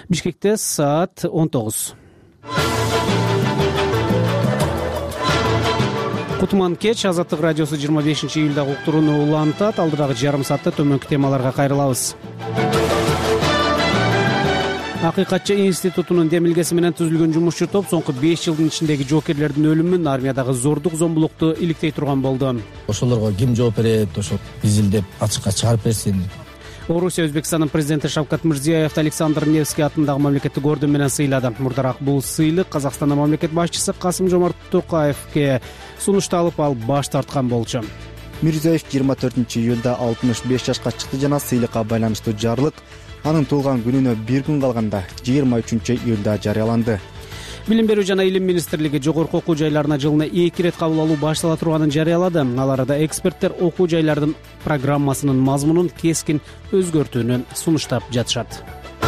Бишкекте саат 19. Кутман кеч. Азаттык радиосу 25-июлдагы уктурууну улантат. Алдыдагы жарым саатта төмөнкү темаларга кайрылабыз. Акыйкатчы институтунун демилгеси менен түзүлгөн жумушчу топ соңку 5 жылдын ичиндеги жоокерлердин өлүмүн, армиядагы зордук зомбулукту иликтей турган болду. Ошолорго ким жооп берет, ошо изилдеп ачыкка чыгарып берсин. Орусия Өзбекстандын президенти Шавкат Мирзиёевди Александр Невский атындагы мамлекеттик орден менен сыйлады. Мурдараак бул сыйлык Казакстандын мамлекет башчысы Касым-Жомарт Токаевге сунушталып, ал баш тарткан болчу. Мирзиёев 24-июлда 65 жашка чыкты жана сыйлыкка байланыштуу жарлык анын туулган күнүнө бир күн калганда 23-июлда жарыяланды. Билим берүү жана илим министрлиги жогорку окуу жайларына жылына 2 рет кабыл алуу баштала турганын жарыялады. Ал арада эксперттер окуу жайлардын программасынын мазмунун кескин өзгөртүүнү сунуштап жатышат.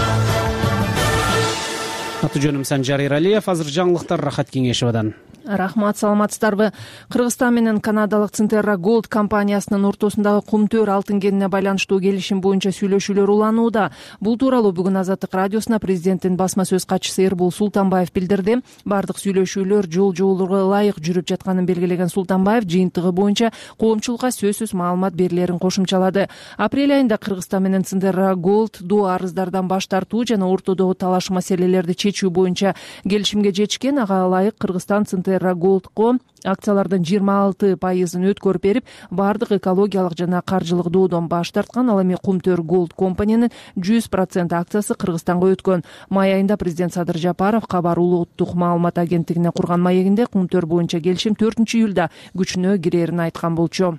Аты жөнүм Санжар Эралиев. Азыр жаңылыктар Рахат Кеңешевадан. Рахмат, саламатсыздарбы? Кыргызстан менен канадалык Центерра Голд компаниясынын ортосундагы кумтөр алтын кенине байланыштуу келишим боюнча сүйлөшүүлөр уланууда. Бул тууралуу бүгүн Азаттык радиосуна президенттин басма сөз катчысы Эрбол Султанбаев билдирди. Бардык сүйлөшүүлөр жол-жолдорго ылайык жүрүп жатканын белгилеген Султанбаев жыйынтыгы боюнча коомчулукка сөзсүз маалымат берилерин кошумчалады. Апрель айында Кыргызстан менен Центерра Голд доо арыздардан баш тартуу жана ортодогу талаш маселелерди чечүү боюнча келишимге жетишкен. Ага ылайык Кыргызстан Центерра Голдко акциялардын 26%-ын өткөрүп берип, бардык экологиялык жана каржылык доодон баш тарткан. Ал эми Кумтөр Голд компаниянын 100% акциясы Кыргызстанга өткөн. Май айында президент Садыр Жапаров Кабар улуттук маалымат агенттигине курган маегинде Кумтөр боюнча келишим 4-июлда күчүнө кирерин айткан болчу.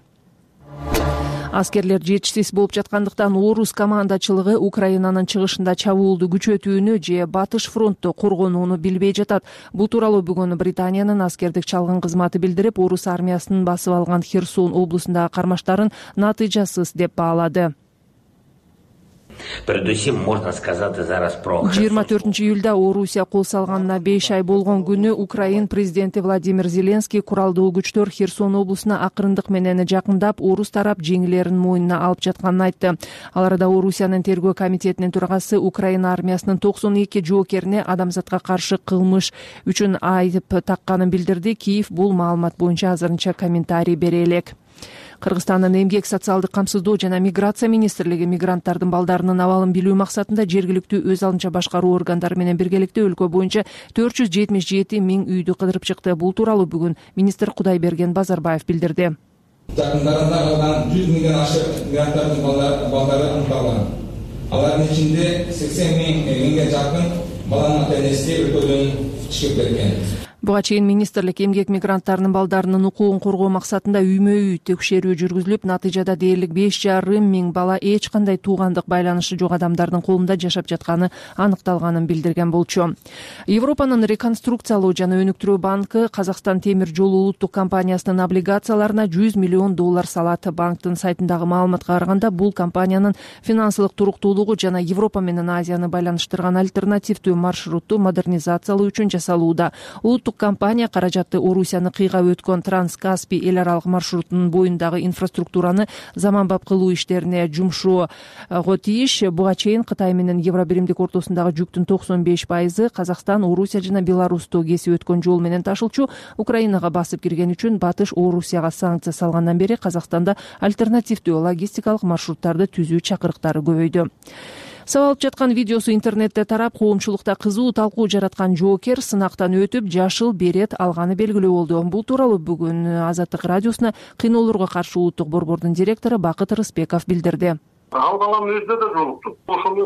Аскерлер жетишсиз болуп жаткандыктан орус командачылыгы Украинанын чыгышында чабуулду күчөтүүнү же Батыш фронтту коргонууну билбей жатат. Бул тууралуу бүгүн Британиянын аскердик чалгын кызматы билдирип, орус армиясынын басып алган Херсон облусундагы кармаштарын натыйжасыз деп баалады. Передусим можно сказать зараз про 24-июлда Орусия кол салганына 5 ай болгон күнү Украин президенти Владимир Зеленский куралдуу күчтөр Херсон облусуна акырындык менен жакындап, орус тарап жеңилерин мойнуна алып жатканын айтты. Ал арада Орусиянын тергөө комитетинин төрагасы Украина армиясынын 92 жоокерине адамзатка каршы кылмыш үчүн айып такканын билдирди. Киев бул маалымат боюнча азырынча комментарий бере элек. Кыргызстандын эмгек, социалдык камсыздоо жана миграция министрлиги мигранттардын балдарынын абалын билүү максатында жергиликтүү өз алынча башкаруу органдары менен биргеликте өлкө боюнча 477 миң үйдү кыдырып чыкты. Бул тууралуу бүгүн министр Кудайберген Базарбаев билдирди. Жакындарында калган 100 миңден ашык мигранттардын балдары аныкталган. Алардын ичинде 80 миңге жакын баланын ата-энеси өлкөдөн чыгып кеткен. Буга чейин министрлик эмгек мигранттарынын балдарынын укугун коргоо максатында үймө-үй текшерүү жүргүзүлүп, натыйжада дээрлик 5,5 миң бала эч кандай туугандык байланышы жок адамдардын колунда жашап жатканы аныкталганын билдирген болчу. Европанын реконструкциялоо жана өнүктүрүү банкы Казакстан темир жолу улуттук компаниясынын облигацияларына $100 миллион салат. Банктын сайтындагы маалыматка караганда, бул компаниянын финансылык туруктуулугу жана Европа менен Азияны байланыштырган альтернативдүү маршрутту модернизациялоо үчүн жасалууда. Компания каражатты Орусияны кыйгап өткөн Транс-Каспий эл аралык маршрутунун боюндагы инфраструктураны заманбап кылуу иштерине жумшоого тийиш. Буга чейин Кытай менен Евробиримдик ортосундагы жүктүн 95%-ы Казакстан, Орусия жана Беларусту кесип өткөн жол менен ташылчу. Украинага басып кирген үчүн Батыш Орусияга санкция салгандан бери Казакстанда альтернативдүү логистикалык маршруттарды түзүү чакырыктары көбөйдү. Сабалып жаткан видеосу интернетте тарап, коомчулукта кызуу талкуу жараткан жоокер сынактан өтүп, жашыл берет алганы белгилүү болду. Бул тууралуу бүгүн Азаттык радиосуна кыйноолорго каршы улуттук борбордун директору Бакыт Рыспеков билдирди. Ал баланын өзүнө да жолукту. Ошол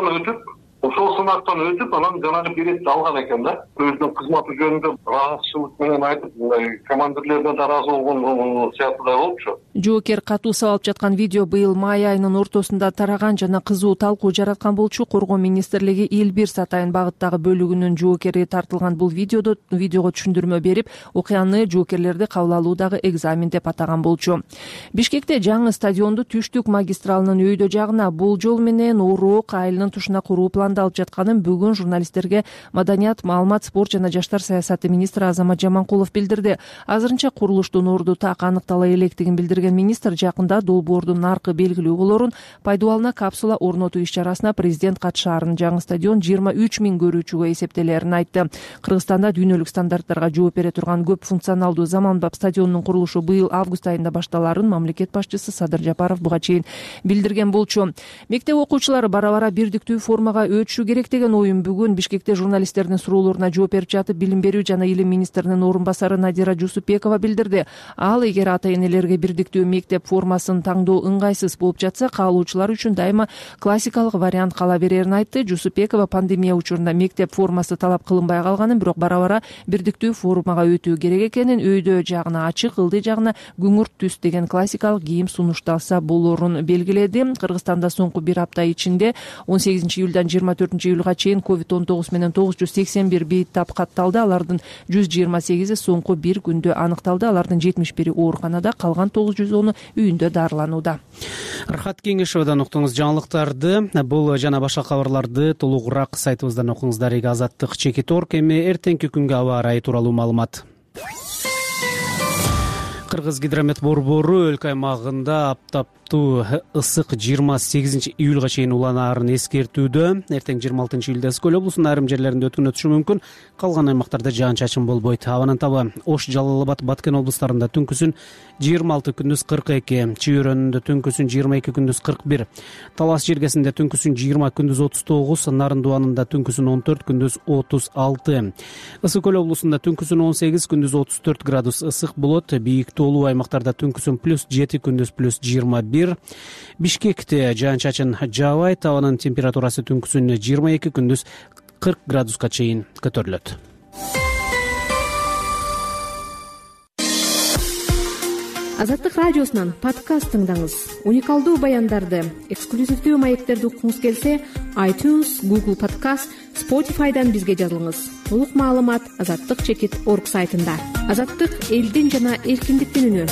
сынактан өтүп, анан жанагы беретти алган экен да. Өзүнүн кызматы жөнүндө ыраазычылык менен айтып, командирлерден да ыраазы болгон сыяктуу да болчу. Жоокер катуу сабалып жаткан видео быйыл май айынын ортосунда тараган жана кызуу талкуу жараткан болчу. Коргоо министрлиги Элбирс Атайын багыттагы бөлүгүнүн жоокери тартылган бул видеого түшүндүрмө берип, окуяны жоокерлерди кабыл алуудагы экзамен деп атаган болчу. Бишкекте жаңы стадионду Түштүк магистралынын өйдө жагына болжол менен Орок айылынын тушуна куруу план планда алып жатканын бүгүн журналисттерге Маданият, маалымат, спорт жана жаштар саясаты министри Азамат Жаманкулов билдирди. Азырынча курулуштун орду так аныктала электигин билдирген министр жакында долбоордун наркы белгилүү болорун, пайдубалына капсула орнотуу иш-чарасына президент катышаарын, жаңы стадион 23 000 көрүүчүгө эсептелерин айтты. Кыргызстанда дүйнөлүк стандарттарга жооп бере турган көп функционалдуу заманбап стадиондун курулушу быйыл август айында башталарын мамлекет башчысы Садыр Жапаров буга чейин билдирген болчу. Мектеп окуучулары бара-бара бирдиктүү формага өтүшү керек деген оюн бүгүн Бишкекте журналисттердин суроолоруна жооп берип жатып билим берүү жана илим министринин орун басары Надира Жусупбекова билдирди. Ал эгер ата-энелерге бирдиктүү мектеп формасын таңдоо ыңгайсыз болуп жатса, каалоочулар үчүн дайыма классикалык вариант кала берерин айтты. Жусупбекова пандемия учурунда мектеп формасы талап кылынбай калганын, бирок бара-бара бирдиктүү формага өтүү керек экенин, өйдө жагына ачык, ылдый жагына күңүрт түс деген классикалык кийим сунушталса болорун белгиледи. Кыргызстанда соңку бир апта ичинде 18 июлдан 24 июлга чейин COVID-19 менен 981 бейит тап катталды. Алардын 128-и соңку бир күндө аныкталды. Алардын 71-и ооруканада, калган 910-у үйүндө дарыланууда. Рахат Кеңешовдон уктуңуз жаңылыктарды. Бул жана башка кабарларды толугураак сайтыбыздан окуңуздар. Азаттык Чекит.org. Эми эртеңки күнгө аба ырайы тууралуу маалымат. Кыргыз гидромет борбору өлкө аймагында аптаптуу ысык 28 июлга чейин уланаарын эскертүүдө. Эртең 26 июлда Ысык Көл облусунун айрым жерлеринде өткөн өтүшү мүмкүн. Калган аймактарда жаан-чачын болбойт. Абанын табы Ош, Жалал Абад, Баткен облустарында түнкүсүн 26, күндүз 42, Чүй өрөөнүндө түнкүсүн 22, күндүз 41, Талас жергесинде түнкүсүн 20, күндүз 39, Нарын Дуанында түнкүсүн 14, күндүз 36. Ысык Көл облусунда түнкүсүн 18, күндүз 34 градус ысык болот. Бийик тоолуу аймактарда түнкүсүн +7, күндүз +21. Бишкекте жаан-чачын жаабайт. Абанын температурасы түнкүсүн 22, күндүз 40 градуска чейин көтөрүлөт. Азаттык радиосунан подкаст тыңдаңыз. Уникалдуу баяндарды, эксклюзивдүү маектерди уккуңуз келсе, iTunes, Google Podcast, Spotify'дан бизге жазылыңыз. Толук маалымат Азаттык Чекит.org сайтында. Азаттык — элдин жана эркиндиктин үнү.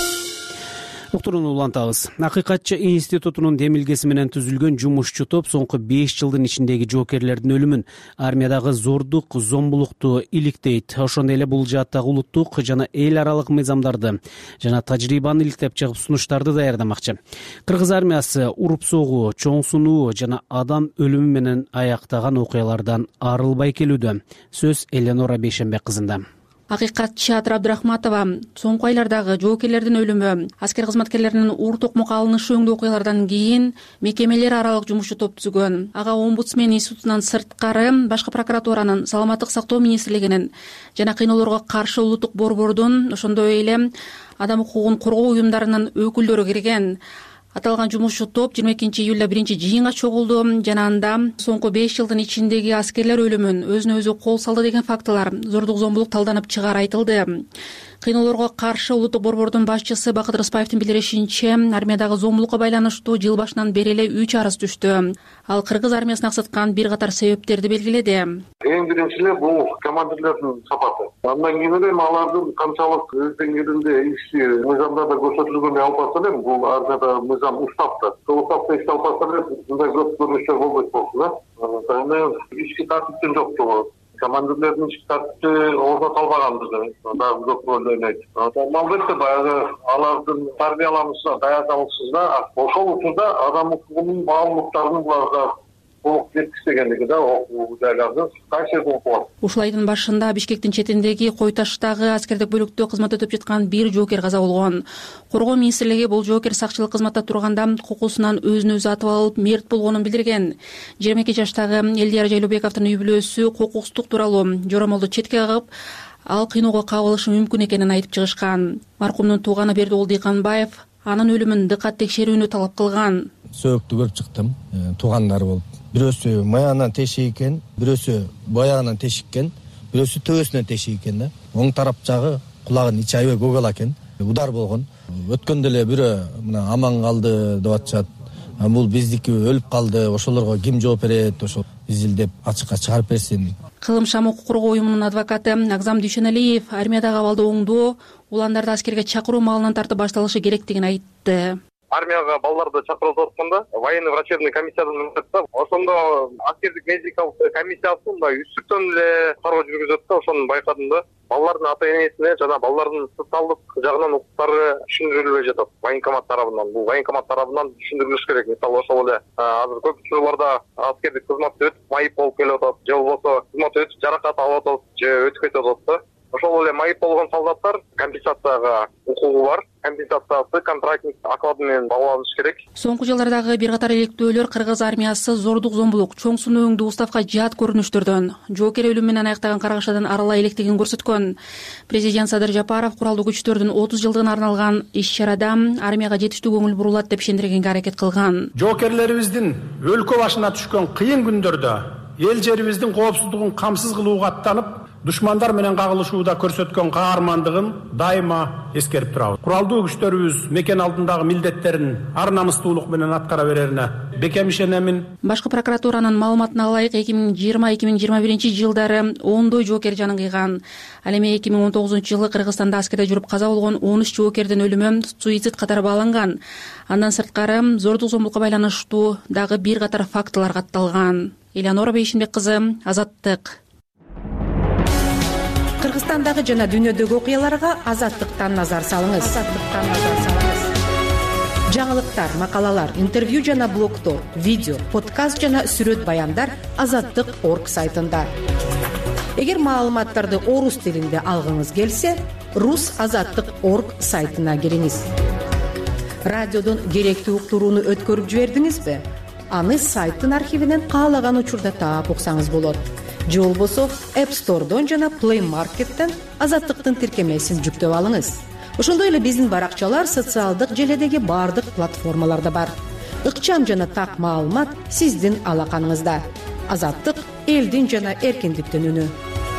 Уктурууну улантабыз. Акыйкатчы институтунун демилгеси менен түзүлгөн жумушчу топ соңку 5 жылдын ичиндеги жоокерлердин өлүмүн, армиядагы зордук, зомбулукту иликтейт. Ошондой эле бул жааттагы улуттук жана эл аралык мыйзамдарды жана тажрыйбаны иликтеп чыгып сунуштарды даярдамакчы. Кыргыз армиясы уруп согуу, чоң сунуу жана адам өлүмү менен аяктаган окуялардан арылбай келүүдө. Сөз Эленора Бейшенбек кызында. Акыйкатчы Атыр Абдырахматова соңку айлардагы жоокерлердин өлүмү, аскер кызматкерлеринин уур токмокко алынышы өңдүү окуялардан кийин мекемелер аралык жумушчу топ түзгөн. Ага омбудсмен институтунан сырткары башкы прокуратуранын, Саламаттык сактоо министрлигинин жана кыйноолорго каршы улуттук борбордун, ошондой эле адам укугун коргоо уюмдарынын өкүлдөрү кирген. Аталган жумушчу топ 22 июлда биринчи жыйынга чогулду жана анда соңку 5 жылдын ичиндеги аскерлер өлүмүн, өзүнө өзү кол салды деген фактылар, зордук зомбулук талданып чыгары айтылды. Кыйноолорго каршы улуттук борбордун башчысы Бакыт Рыспаевдин билдиришинче, армиядагы зомбулукка байланыштуу жыл башынан бери эле 3 арыз түштү. Ал кыргыз армиясын аксаткан бир катар себептерди белгиледи. Эң биринчи эле бул командирлердин сапаты. Андан кийин эле алардын канчалык өз деңгээлинде ишти мыйзамдарда көрсөтүлгөндөй алып барса эле, бул армияда мыйзам уставда. Сол уставда ишти алып барса эле, мындай көп көрүнүштөр болбойт болчу да. Ички тартиптин жоктугу, командирлердин ички тартипти орнотулбагандыгы дагы көп роль ойнойт. Албетте баягы алардын тарбияланышына, даярдалышына ошол учурда адам укугунун маалыматтарын буларга толук жеткизбегендиги да окуу жайларды кайсы окугат. Ушул айдын башында Бишкектин четиндеги Кой Таштагы аскердик бөлүктө кызмат өтүп жаткан бир жоокер каза болгон. Коргоо министрлиги бул жоокер сакчылык кызматта турганда кокусунан өзүн өзү атып алып мерт болгонун билдирген. 22 жаштагы Элдияр Жайлообековдун үй бүлөсү кокустук тууралуу жоромолду четке кагып, ал кыйноого кабылышы мүмкүн экенин айтып чыгышкан. Маркумдун тууганы Бердиол Дыйканбаев анын өлүмүн дыкат текшерүүнү талап кылган. Сөөктү көрүп чыктым, туугандары болуп. Бирөөсү маягынан тешик экен, бирөөсү баягынан тешик экен, бирөөсү төбөсүнөн тешик экен да. Оң тарап жагы кулагынын ичи аябай көгала экен. Удар болгон. Өткөндө эле бирөө мына аман калды деп атышат. Бул биздики өлүп калды, ошолорго ким жооп берет, ошол изилдеп ачыкка чыгарып берсин. Кылым Шам укук коргоо уюмунун адвокаты Агзам Дүйшөналиев армиядагы абалды оңдоо, уландарды аскерге чакыруу маалынан тартып башталышы керектигин айтты. армияга балдарды чакырып атканда военный врачебный комиссиядан өтөт да, ошондо аскердик медикалык комиссиясы мындай үстүктөн эле кароо жүргүзөт да, ошону байкадым да. Балдардын ата энесине жана балдардын социалдык жагынан укуктары түшүндүрүлбөй жатат военкомат тарабынан. Бул военкомат тарабынан түшүндүрүлүш керек. Мисалы ошол эле азыр көп учурларда аскердик кызматты өтүп майып болуп келип атат, же болбосо кызмат өтүп жаракат алып атат, же өтүп кетип атат да. Ошол эле майып болгон солдаттар компенсацияга укугу бар. Компенсациясы контрактник оклады менен багланыш керек. Соңку жылдардагы бир катар иликтөөлөр кыргыз армиясы зордук, зомбулук, чоң сунооңдуу уставка жаат көрүнүштөрдөн, жоокер өлүм менен аяктаган каргашадан арылай электигин көрсөткөн. Президент Садыр Жапаров куралдуу күчтөрдүн 30 жылдыгына арналган иш-чарада армияга жетиштүү көңүл бурулат деп ишендиргенге аракет кылган. Жоокерлерибиздин өлкө башына түшкөн кыйын күндөрдө эл жерибиздин коопсуздугун камсыз кылууга аттанып, душмандар менен кагылышууда көрсөткөн каармандыгын дайыма эскерип турабыз. Куралдуу күчтөрүбүз мекен алдындагы милдеттерин ар намыстуулук менен аткара берерине бекем ишенемин. Башкы прокуратуранын маалыматына ылайык 2020-2021 жылдары ондой жоокер жанын кыйган. Ал эми 2019-жылы Кыргызстанда аскерде жүрүп каза болгон 13 жоокердин өлүмү суицид катары бааланган. Андан сырткары зордук, зомбулукка байланыштуу дагы бир катар фактылар катталган. Элеонора Бейшинбек кызы, Азаттык. Кыргызстандагы жана дүйнөдөгү окуяларга Азаттыктан назар салыңыз. Жаңылыктар, макалалар, интервью жана блогдор, видео, подкаст жана сүрөт баяндар Азаттык.орг сайтында. Эгер маалыматтарды орус тилинде алгыңыз келсе, rusazаттык.орг сайтына кириңиз. Радиодон керектүү уктурууну өткөрүп жибердиңизби? Аны сайттын архивинен каалаган учурда таап уксаңыз болот. Же болбосо App Store'дон жана Play Market'тен Азаттыктын тиркемесин жүктөп алыңыз. Ошондой эле биздин баракчалар социалдык желедеги бардык платформаларда бар. Ыкчам жана так маалымат сиздин алаканыңызда. Азаттык — элдин жана эркиндиктин үнү.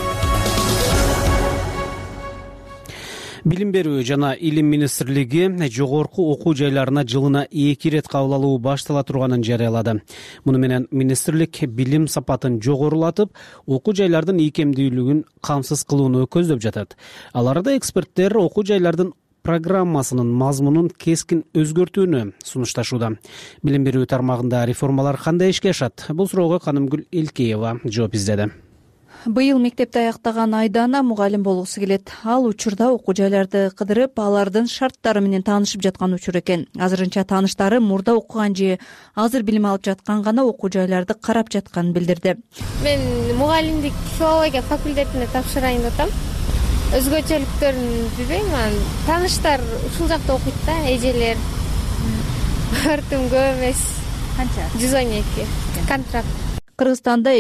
Билим берүү жана илим министрлиги жогорку окуу жайларына жылына 2 рет кабыл алуу баштала турганын жарыялады. Муну менен министрлик билим сапатын жогорулатып, окуу жайлардын ийкемдүүлүгүн камсыз кылууну көздөп жатат. Ал арада эксперттер окуу жайлардын программасынын мазмунун кескин өзгөртүүнү сунушташууда. Билим берүү тармагында реформалар кандай ишке ашат? Бул суроого Канымгүл Элкеева жооп издеди. Быйыл мектепти аяктаган Айдана мугалим болгусу келет. Ал учурда окуу жайларды кыдырып, алардын шарттары менен таанышып жаткан учур экен. Азырынча тааныштары мурда окуган же азыр билим алып жаткан гана окуу жайларды карап жатканын билдирди. Мен мугалимдик филология факультетине тапшырайын деп атам. Өзгөчөлүктөрүн билбейм, тааныштар ушул жакта окуйт да, эжелер. Өртүм көп эмес. Канча? 112 контракт. Кыргызстанда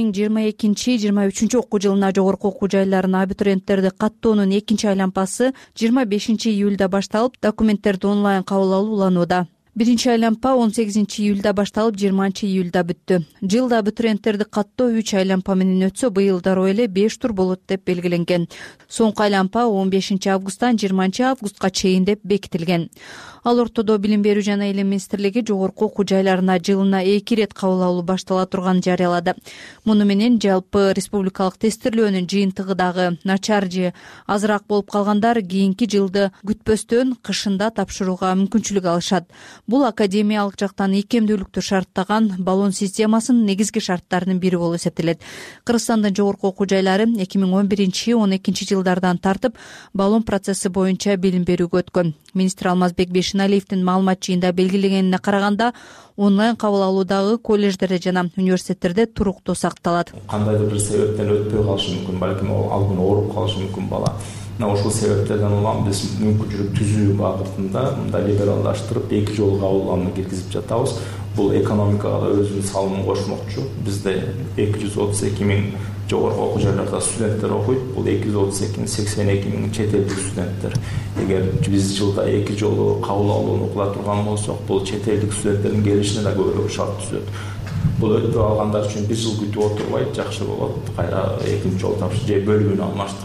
2022-23 окуу жылына жогорку окуу жайларына абитуриенттерди каттоонун экинчи айлампасы 25 июлда башталып, документтерди онлайн кабыл алуу уланууда. Биринчи айлампа 18 июлда башталып, 20 июлда бүттү. Жылда абитуриенттерди каттоо 3 айлампа менен өтсө, быйыл дароо эле 5 тур болот деп белгиленген. Соңку айлампа 15 августтан 20 августка чейин деп бекитилген. Ал ортодо Билим берүү жана илим министрлиги жогорку окуу жайларына жылына 2 рет кабыл алуу баштала турганын жарыялады. Муну менен жалпы республикалык тестирлөөнүн жыйынтыгы дагы начар же азыраак болуп калгандар кийинки жылды күтпөстөн кышында тапшырууга мүмкүнчүлүк алышат. Бул академиялык жактан ийкемдүүлүктү шарттаган баллон системасынын негизги шарттарынын бири болуп эсептелет. Кыргызстандын жогорку окуу жайлары 2011-12 жылдардан тартып баллон процесси боюнча билим берүүгө өткөн. Министр Алмазбек Бешиналиевдин маалымат жыйында белгилегенине караганда, онлайн кабыл алуудагы колледждерде жана университеттерде туруктуу сакталат. Кандайдыр бир себептен өтпөй калышы мүмкүн, балким ал күнү ооруп калышы мүмкүн бала. Ошол себептерден улам биз мүмкүнчүлүк түзүү багытында мындай либералдаштырып 2 жолу кабыл алууну киргизип жатабыз. Бул экономикага да өзүнүн салымын кошмокчу. Бизде 232 миң жогорку окуу жайларда студенттер окуйт. Бул 232 82 миң чет элдик студенттер. Эгер биз жылда 2 жолу кабыл алууну кыла турган болсок, бул чет элдик студенттердин келишине да көбүрөөк шарт түзөт. Бул өтпөй алгандар үчүн 1 жыл күтүп отурбайт, жакшы болот. Кайра экинчи жолу тапшырып же бөлүгүн алмаштырган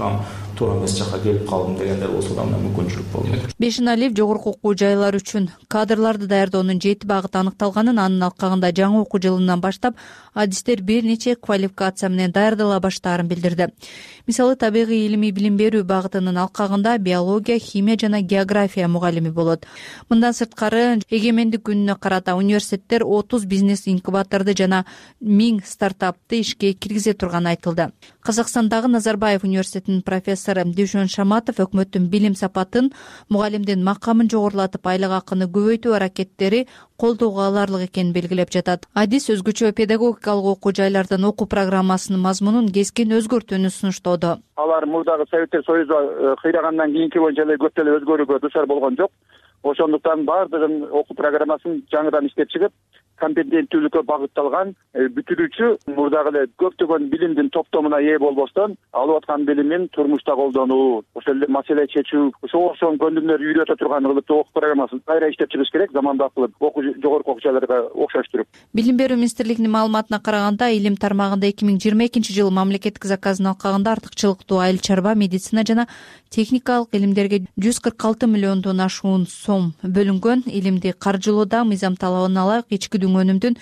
туура эмес жакка келип калдым дегендер болсо да мына мүмкүнчүлүк болмок. Бешеналиев жогорку окуу жайлар үчүн кадрларды даярдоонун 7 багыты аныкталганын, анын алкагында жаңы окуу жылынан баштап адистер бир нече квалификация менен даярдала баштаарын билдирди. Мисалы, табигый илимий билим берүү багытынын алкагында биология, химия жана география мугалими болот. Мындан сырткары, эгемендик күнүнө карата университеттер 30 бизнес инкубаторду жана 1000 стартапты ишке киргизе турганы айтылды. Казакстандагы Назарбаев университетинин профессору Дүйшөн Шаматов өкмөттүн билим сапатын, мугалимдин макамын жогорулатып айлык акыны көбөйтүү аракеттери колдоого аларлык экенин белгилеп жатат. Адис өзгөчө педагогикалык окуу жайлардан окуу программасынын мазмунун кескин өзгөртүүнү сунуштоодо. Алар мурдагы Советтер Союзу кыйрагандан кийинки боюнча эле көп деле өзгөрүүгө дуушар болгон жок. Ошондуктан баардыгын окуу программасын жаңыдан иштеп чыгып, компетенттүүлүккө багытталган бүтүрүүчү мурдагы эле көптөгөн билимдин топтомуна ээ болбостон, алып аткан билимин турмушта колдонуу, ошол эле маселе чечүү, ошого окшогон көндүмдөр үйрөтө турган ылыктуу окуу программасын кайра иштеп чыгыш керек, замандап кылып, жогорку окуу жайларга окшоштуруп. Билим берүү министрлигинин маалыматына караганда, илим тармагында 2022-жылы мамлекеттик заказдын алкагында артыкчылыктуу айыл чарба, медицина жана техникалык илимдерге 146 миллиондон ашуун сом бөлүнгөн. Илимди каржылоодо мыйзам талабына ылайык ички өнүмдүн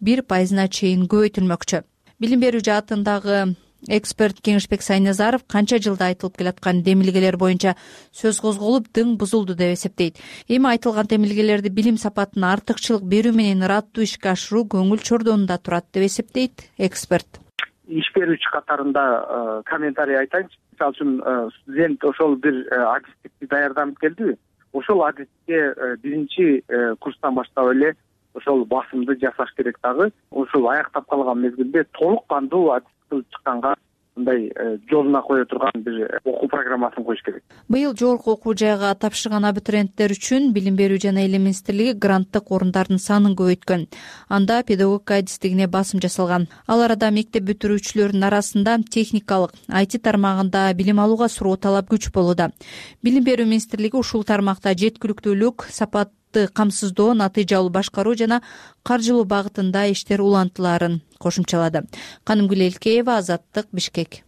1% чейин көбөйтүлмөкчү. Билим берүү жаатындагы эксперт Кеңешбек Сайназаров канча жылда айтылып келаткан демилгелер боюнча сөз козголуп, дың бузулду деп эсептейт. Эми айтылган демилгелерди билим сапатына артыкчылык берүү менен ыраттуу ишке ашыруу көңүл чордонунда турат деп эсептейт эксперт. Иш берүүчү катарында комментарий айтайынчы. Мисалы үчүн студент ошол бир адистикти даярданып келдиби? Ошол адистикке биринчи курстан баштап эле ошол басымды жасаш керек дагы. Ошол аяктап калган мезгилде толук кандуу адистик кылып чыкканга мындай жолуна кое турган бир окуу программасын коюш керек. Быйыл жогорку окуу жайга тапшырган абитуриенттер үчүн Билим берүү жана илим министрлиги гранттык орундардын санын көбөйткөн. Анда педагогика адистигине басым жасалган. Ал арада мектеп бүтүрүүчүлөрдүн арасында техникалык, IT тармагында билим алууга суроо талап күч болууда. Билим берүү министрлиги ушул тармакта жеткиликтүүлүк, сапат камсыздоо, натыйжалуу башкаруу жана каржылоо багытында иштер улантылаарын кошумчалады. Канымгүл Элкеева, Азаттык, Бишкек.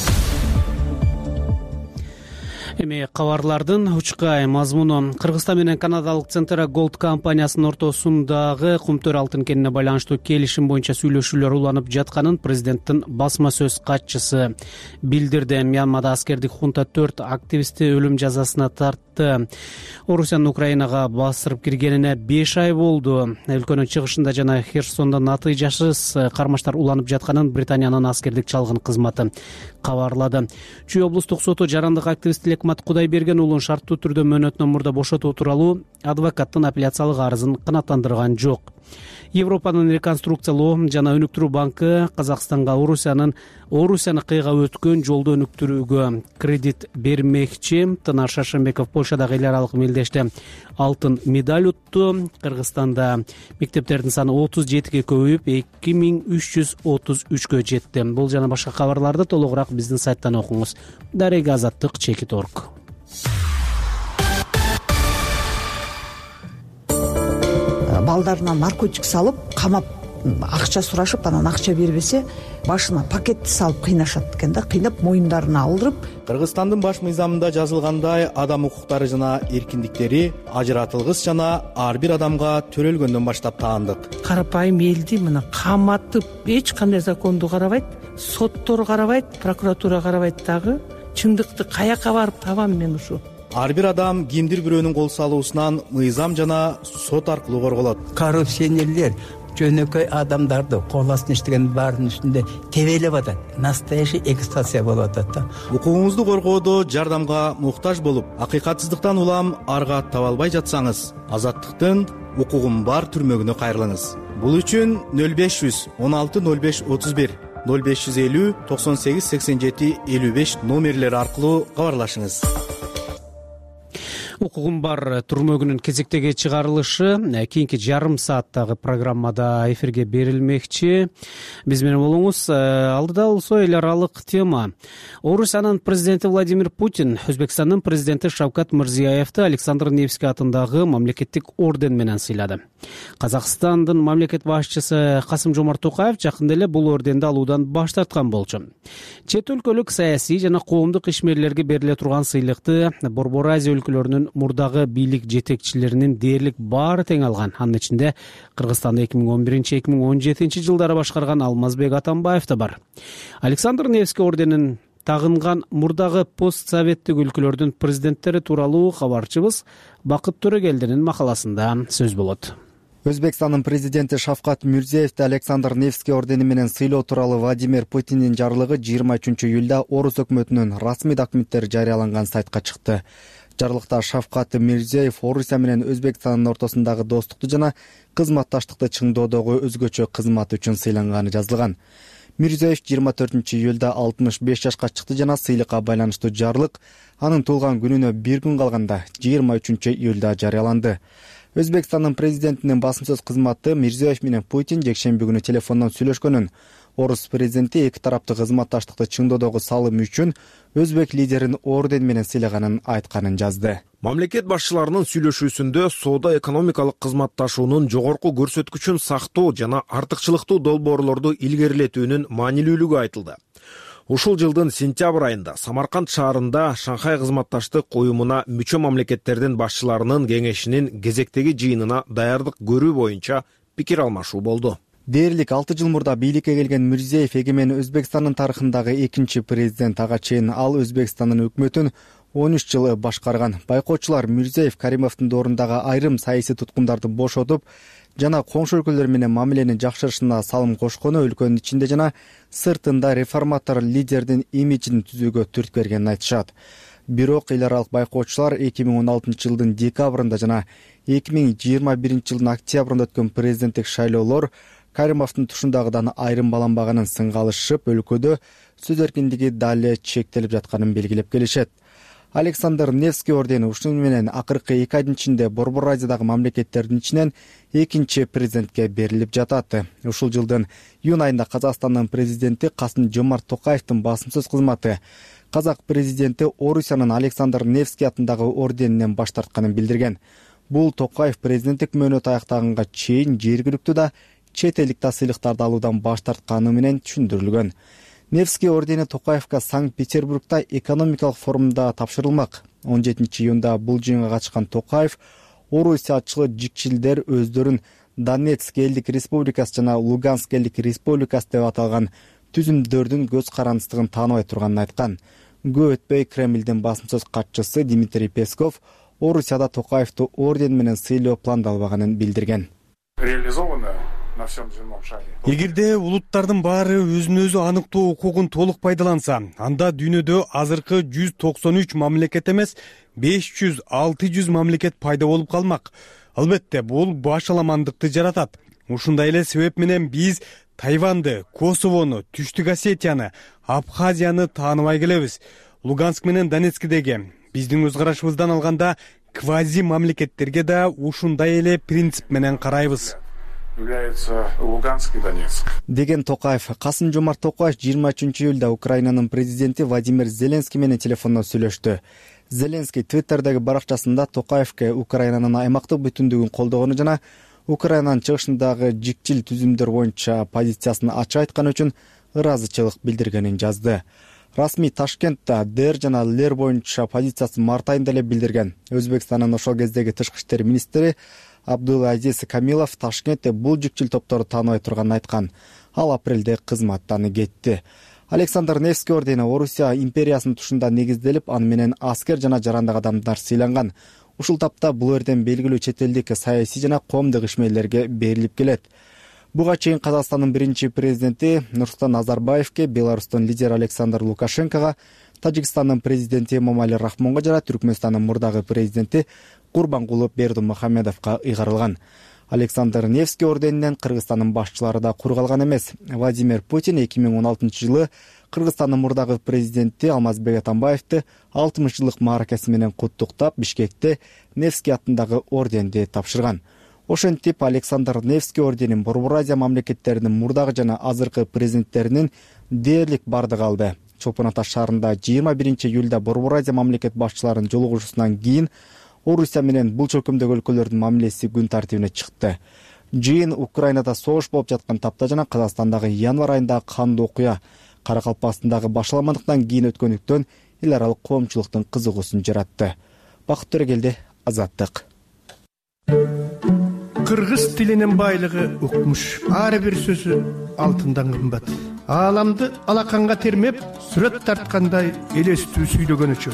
Эми кабарлардын учкай мазмуну. Кыргызстан менен канадалык Центра Голд компаниясынын ортосундагы кумтөр алтын кенине байланыштуу келишим боюнча сүйлөшүүлөр уланып жатканын президенттин басма сөз катчысы билдирди. Мьянмада аскердик хунта 4 активистти өлүм жазасына тартты. Орусиянын Украинага басырып киргенине 5 ай болду. Өлкөнүн чыгышында жана Херсонда натыйжасыз кармаштар уланып жатканын Британиянын аскердик чалгын кызматы кабарлады. Чүй облустук соту жарандык активист Лекмат Кудайберген уулун шарттуу түрдө мөөнөтүнөн мурда бошотуу тууралуу адвокаттын апелляциялык арызын канааттандырган жок. Европанын реконструкциялоо жана өнүктүрүү банкы Казакстанга Орусияны кыйгап өткөн жолду өнүктүрүүгө кредит бермекчи. Тынар Шаршембеков Польшадагы эл аралык мелдеште алтын медаль утту. Кыргызстанда мектептердин саны 37ге көбөйүп 2333гө жетти. Бул жана башка кабарларды толугураак биздин сайттан окуңуз. Дарега Азаттык.org. Балдарына наркотик салып, камап, акча сурашып, анан акча бербесе, башына пакетти салып кыйнашат экен да, кыйнап моюндарына алдырып. Кыргызстандын баш мыйзамында жазылгандай, адам укуктары жана эркиндиктери ажыратылгыс жана ар бир адамга төрөлгөндөн баштап таандык. Карапайым элди мына каматып, эч кандай законду карабайт, соттор карабайт, прокуратура карабайт дагы. Чындыкты каяка барып табам мен ушу? Ар бир адам кимдир бирөөнүн кол салуусунан мыйзам жана сот аркылуу корголот. Коррупционерлер жөнөкөй адамдарды кол астына иштеген баарынын үстүндө тебелеп атат. Настоящий эксплуатация болуп атат да. Укугуңузду коргоодо жардамга муктаж болуп, акыйкатсыздыктан улам арга таба албай жатсаңыз, Азаттыктын укугум бар түрмөгүнө кайрылыңыз. Бул үчүн 0500 16 05 31 0550 98 87 55 номерлери аркылуу кабарлашыңыз. Укугум бар түрмөгүнүн кезектеги чыгарылышы кийинки жарым сааттагы программада эфирге берилмекчи. Биз менен болуңуз. Алдыда болсо эл аралык тема. Орусиянын президенти Владимир Путин Өзбекстандын президенти Шавкат Мирзиёевди Александр Невский атындагы мамлекеттик орден менен сыйлады. Казакстандын мамлекет башчысы Касым-Жомарт Токаев жакында эле бул орденди алуудан баш тарткан болчу. Чет өлкөлүк саясий жана коомдук ишмерлерге бериле турган сыйлыкты Борбор Азия өлкөлөрүнүн мурдагы бийлик жетекчилеринин дээрлик баары тең алган. Анын ичинде Кыргызстанды 2011-2017 жылдары башкарган Алмазбек Атамбаев да бар. Александр Невский орденин тагынган мурдагы постсоветтик өлкөлөрдүн президенттери тууралуу кабарчыбыз Бакыт Төрөгелдинин макаласында сөз болот. Өзбекстандын президенти Шавкат Мирзиёевди Александр Невский ордени менен сыйлоо тууралуу Владимир Путиндин жарлыгы 23-июлда Орус өкмөтүнүн расмий документтери жарыяланган сайтка чыкты. Жарлыкта Шавкат Мирзиёев Орусия менен Өзбекстандын ортосундагы достукту жана кызматташтыкты чыңдоодогу өзгөчө кызматы үчүн сыйланганы жазылган. Мирзиёев 24-июлда 65 жашка чыкты жана сыйлыкка байланыштуу жарлык анын туулган күнүнө бир күн калганда 23-июлда жарыяланды. Өзбекстандын президентинин басым сөз кызматы Мирзиёев менен Путин жекшемби күнү телефондон сүйлөшкөнүн, Орус президенти эки тараптуу кызматташтыкты чыңдоодогу салым үчүн өзбек лидерин орден менен сыйлаганын айтканын жазды. Мамлекет башчыларынын сүйлөшүүсүндө соода-экономикалык кызматташуунун жогорку көрсөткүчүн сактоо жана артыкчылыктуу долбоорлорду илгерилетүүнүн маанилүүлүгү айтылды. Ушул жылдын сентябрь айында Самарканд шаарында Шанхай кызматташтык уюмуна мүчө мамлекеттердин башчыларынын кеңешинин кезектеги жыйынына даярдык көрүү боюнча пикир алмашуу болду. Дээрлик 6 жыл мурда бийликке келген Мирзиёев эгемен Өзбекстандын тарыхындагы экинчи президент. Ага чейин ал Өзбекстандын өкмөтүн 13 жыл башкарган. Байкоочулар Мирзиёев Каримовдун доорундагы айрым саясий туткундарды бошотуп жана коңшу өлкөлөр менен мамиленин жакшырышына салым кошкону өлкөнүн ичинде жана сыртында реформатор лидердин имиджин түзүүгө түрткү бергенин айтышат. Бирок эл аралык байкоочулар 2016 жылдын декабрында жана 2021 жылдын октябрында өткөн президенттик шайлоолор Каримовдун тушундагыдан айрымбаланбаганын сынга алышып, өлкөдө сөз эркиндиги дали чектелип жатканын белгилеп келишет. Александр Невский ордени ушуну менен акыркы 2 айдын ичинде Борбор Азиядагы мамлекеттердин ичинен экинчи президентке берилип жатат. Ушул жылдын июнь айында Казакстандын президенти Касым-Жомарт Токаевдин басым сөз кызматы казак президенти Орусиянын Александр Невский атындагы орденинен баш тартканын билдирген. Бул Токаев президенттик мөөнөтү аяктаганга чейин жергиликтүү да чет элдик сыйлыктарды алуудан баш тартканы менен түшүндүрүлгөн. Невский ордени Токаевга Санкт-Петербургда экономикалык форумда тапшырылмак. 17 июнда бул жыйынга катышкан Токаев Орусиячылы жикчилдер өздөрүн Донецк элдик республикасы жана Луганск элдик республикасы деп аталган түзүмдөрдүн көз карандысыздыгын тааныбай турганын айткан. Көп өтпөй Кремлдин басым сөз катчысы Дмитрий Песков Орусияда Токаевду орден менен сыйлоо пландалбаганын билдирген. Эгерде улуттардын баары өзүн өзү аныктоо укугун толук пайдаланса, анда дүйнөдө азыркы 193 мамлекет эмес, 500-600 мамлекет пайда болуп калмак. Албетте, бул башаламандыкты жаратат. Ушундай эле себеп менен биз Тайванды, Косовону, Түштүк Осетияны, Абхазияны тааныбай келебиз. Луганск менен Донецкдеги биздин өз карашыбыздан алганда квази мамлекеттерге да ушундай эле принцип менен карайбыз. Луганск и Донецк. Деген Токаев. Касым-Жомарт Токаев 23 июлда Украинанын президенти Владимир Зеленский менен телефондон сүйлөштү. Зеленский Твиттердеги баракчасында Токаевке Украинанын аймактык бүтүндүгүн колдогону жана Украинанын чыгышындагы жикчил түзүмдөр боюнча позициясын ачык айткан үчүн ыраазычылык билдиргенин жазды. Расмий Ташкентте ДР жана ЛР боюнча позициясын март айында эле билдирген. Өзбекстандын ошол кездеги тышкы иштер министри Абдул-Азиз Камилов Ташкентте бул жикчил топторду тааныбай турганын айткан. Ал апрелде кызматтан кетти. Александр Невский ордени Орусия империясынын тушунда негизделип, аны менен аскер жана жарандык адамдар сыйланган. Ушул тапта бул орден белгилүү чет элдик саясий жана коомдук ишмерлерге берилип келет. Буга чейин Казакстандын биринчи президенти Нурсултан Назарбаевке, Беларустун лидери Александр Лукашенкого, Тажикстандын президенти Эмомали Рахмонго жана Түркмөнстандын мурдагы президенти Курбангулы Бердымухамедовго ыйгарылган. Александр Невский орденинен Кыргызстандын башчылары да кур калган эмес. Владимир Путин 2016 жылы Кыргызстандын мурдагы президенти Алмазбек Атамбаевди 60 жылдык мааракеси менен куттуктап, Бишкекте Невский атындагы орденди тапшырган. Ошентип Александр Невский орденин Борбор Азия мамлекеттеринин мурдагы жана азыркы президенттеринин дээрлик бардыгы алды. Чолпон Ата шаарында 21 июлда Борбор Азия мамлекет башчыларынын жолугушуусунан кийин Орусия менен бул чөкөмдөгү өлкөлөрдүн мамилеси күн тартибине чыкты. Жыйын Украинада согуш болуп жаткан тапта жана Казакстандагы январь айындагы кандуу окуя, Каракалпакстандагы башаламандыктан кийин өткөндүктөн эл аралык коомчулуктун кызыгуусун жаратты. Бакыт Төрөгелди, Азаттык. Кыргыз тилинин байлыгы укмуш. Ар бир сөзү алтындан кымбат. Ааламды алаканга термеп, сүрөт тарткандай элестүү сүйлөгөнүчү.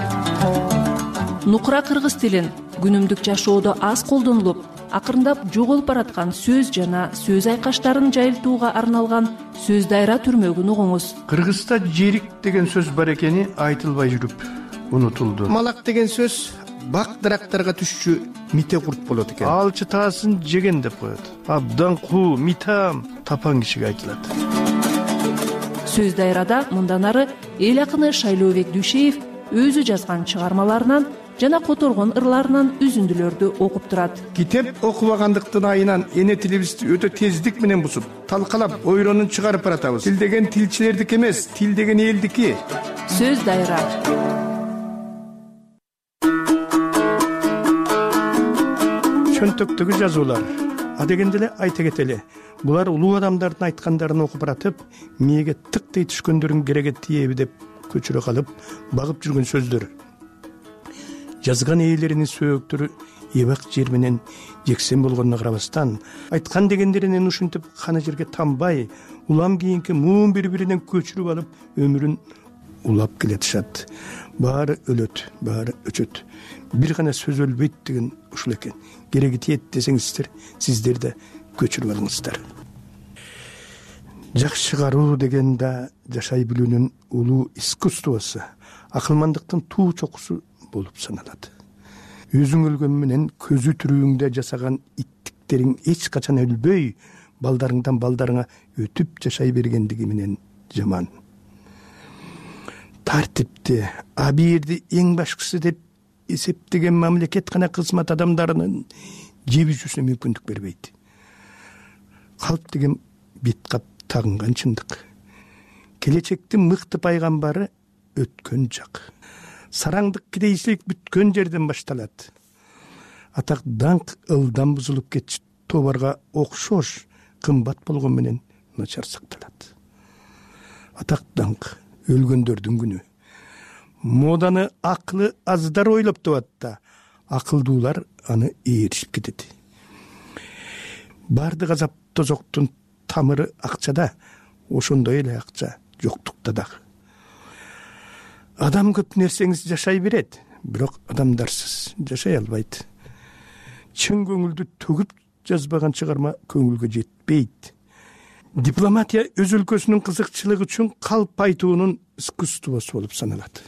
Нукура кыргыз тилин күнүмдүк жашоодо аз колдонулуп, акырындап жоголуп бараткан сөз жана сөз айкаштарын жайылтууга арналган сөз дайра түрмөгүн угуңуз. Кыргызда жерик деген сөз бар экени айтылбай жүрүп унутулду. Малак деген сөз бак дарактарга түшчү мите курт болот экен. Алчы таасын жеген деп коет. Абдан куу, митам, тапан кишиге айтылат. Сөз дайрада мындан ары эл акыны Шайлообек Дүйшеев өзү жазган чыгармаларынан жана которгон ырларынан үзүндүлөрдү окуп турат. Китеп окубагандыктын айынан эне тилибизди өтө тездик менен бузуп, талкалап, ойронун чыгарып баратабыз. Тил деген тилчилердики эмес, тил деген элдики. Сөз дайра. Чөнтөктөгү жазуулар. Адегенде эле айта кетели. Булар улуу адамдардын айткандарын окуп баратып, мээге тыктый түшкөндөрүн кереге тиеби деп көчүрө калып, багып жүргөн сөздөр. Жазган ээлеринин сөөгтөрү эбак жер менен жексен болгонуна карабастан, айткан дегендеринен ушинтип каны жерге тамбай, улам кийинки муун бири-биринен көчүрүп алып, өмүрүн улап келатышат. Баары өлөт, баары өчөт. Бир гана сөз өлбөйт деген ушул экен. Кереги тиет десеңиздер, сиздер да көчүрүп алыңыздар. Жакшы кароо деген да жашай билүүнүн улуу искусствосу, акылмандыктын туу чокусу болуп саналат. Өзүң өлгөн менен көзү түрүүңдө жасаган иттиктериң эч качан өлбөй, балдарыңдан балдарыңа өтүп жашай бергендиги менен жаман. Тартипти, абийирди эң башкысы деп эсептеген мамлекет гана кызмат адамдарынын жебүүсүнө мүмкүндүк бербейт. Калп деген бет кап тагынган чындык. Келечектин мыкты пайгамбары өткөн жак. Сараңдык кедейчилик бүткөн жерден башталат. Атак даңк ылдан бузулуп кетчү тобарга окшош кымбат болгон менен начар сакталат. Атак даңк өлгөндөрдүн күнү. Моданы акылы аздар ойлоп табат да, акылдуулар аны ээришип кетет. Бардык азап тозоктун тамыры акчада, ошондой эле акча жоктукта дагы. Адам көп нерсеңиз жашай берет, бирок адамдарсыз жашай албайт. Чын көңүлдү төгүп жазбаган чыгарма көңүлгө жетпейт. Дипломатия өз өлкөсүнүн кызыкчылыгы үчүн калп айтуунун искусствосу болуп саналат.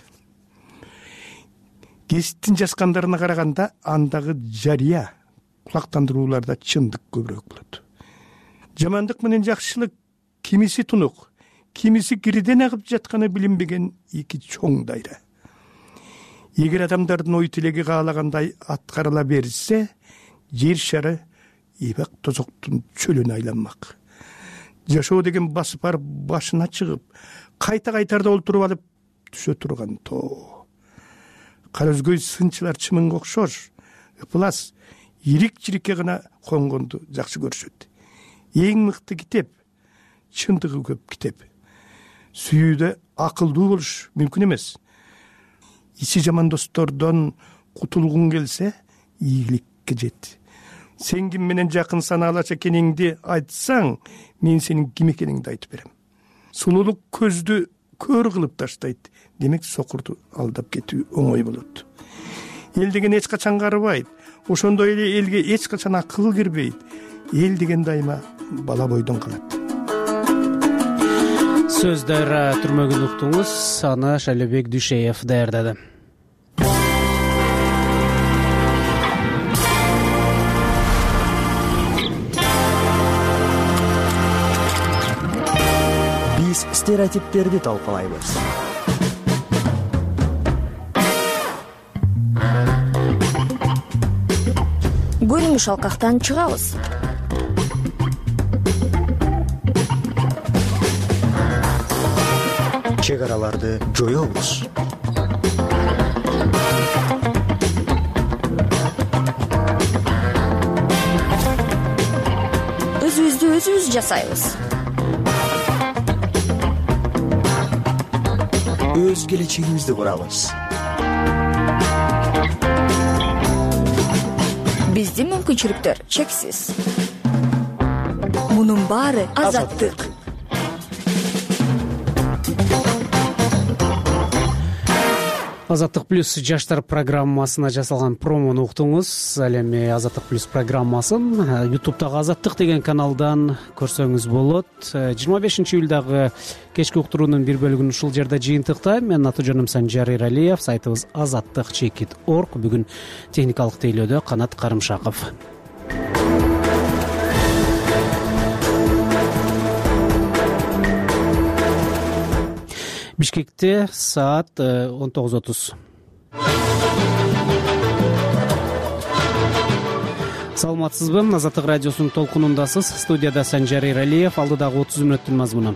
Гезиттин жазгандарына караганда андагы жарыя кулактандырууларда чындык көбүрөөк болот. Жамандык менен жакшылык кимиси тунук, кимиси кирден агып жатканы билинбеген эки чоң дайра. Эгер адамдардын ой тилеги каалагандай аткарыла берсе, жер шары эбак тозоктун чөлүнө айланмак. Жашоо деген басып барып башына чыгып, кайта-кайтарда олтуруп алып түшө турган тоо. Караөзгөй сынчылар чымынга окшош, ыплас, ирик-чирикке гана конгонду жакшы көрүшөт. Эң мыкты китеп, чындыгы көп китеп. Сүйүүдө акылдуу болуш мүмкүн эмес. Ичи жаман достордон кутулгуң келсе, ийгиликке жет. Сен ким менен жакын санаалаш экениңди айтсаң, мен сенин ким экениңди айтып берем. Сулуулук көздү көр кылып таштайт. Демек сокурду алдап кетүү оңой болот. Эл деген эч качан карыбайт. Ошондой эле элге эч качан акыл кирбейт. Эл деген дайыма бала бойдон калат. Сөз дайра түрмөгүн уктуңуз, аны Шайлообек Дүйшеев даярдады. биз стереотиптерди талкуулайбыз. Көрүнүш алкактан чыгабыз. Чек араларды жоёбуз. Өзүбүздү өзүбүз жасайбыз. Өз келечегибизди курабыз. Биздин мүмкүнчүлүктөр чексиз. Мунун баары азаттык. Азаттык плюс жаштар программасына жасалган промону уктуңуз. Ал эми Азаттык плюс программасын YouTube'дагы Азаттык деген каналдан көрсөңүз болот. 25 июлдагы кечки уктуруунун бир бөлүгүн ушул жерде жыйынтыктайм. Менин аты-жөнүм Санжар Эралиев. Сайтыбыз azattik.org. Бүгүн техникалык тейлөөдө Канат Карымшаков. Бишкекте саат 19:30. Саламатсызбы? Азаттык радиосунун толкунундасыз. Студияда Санжар Эралиев. Алдыдагы 30 мүнөттүн мазмуну.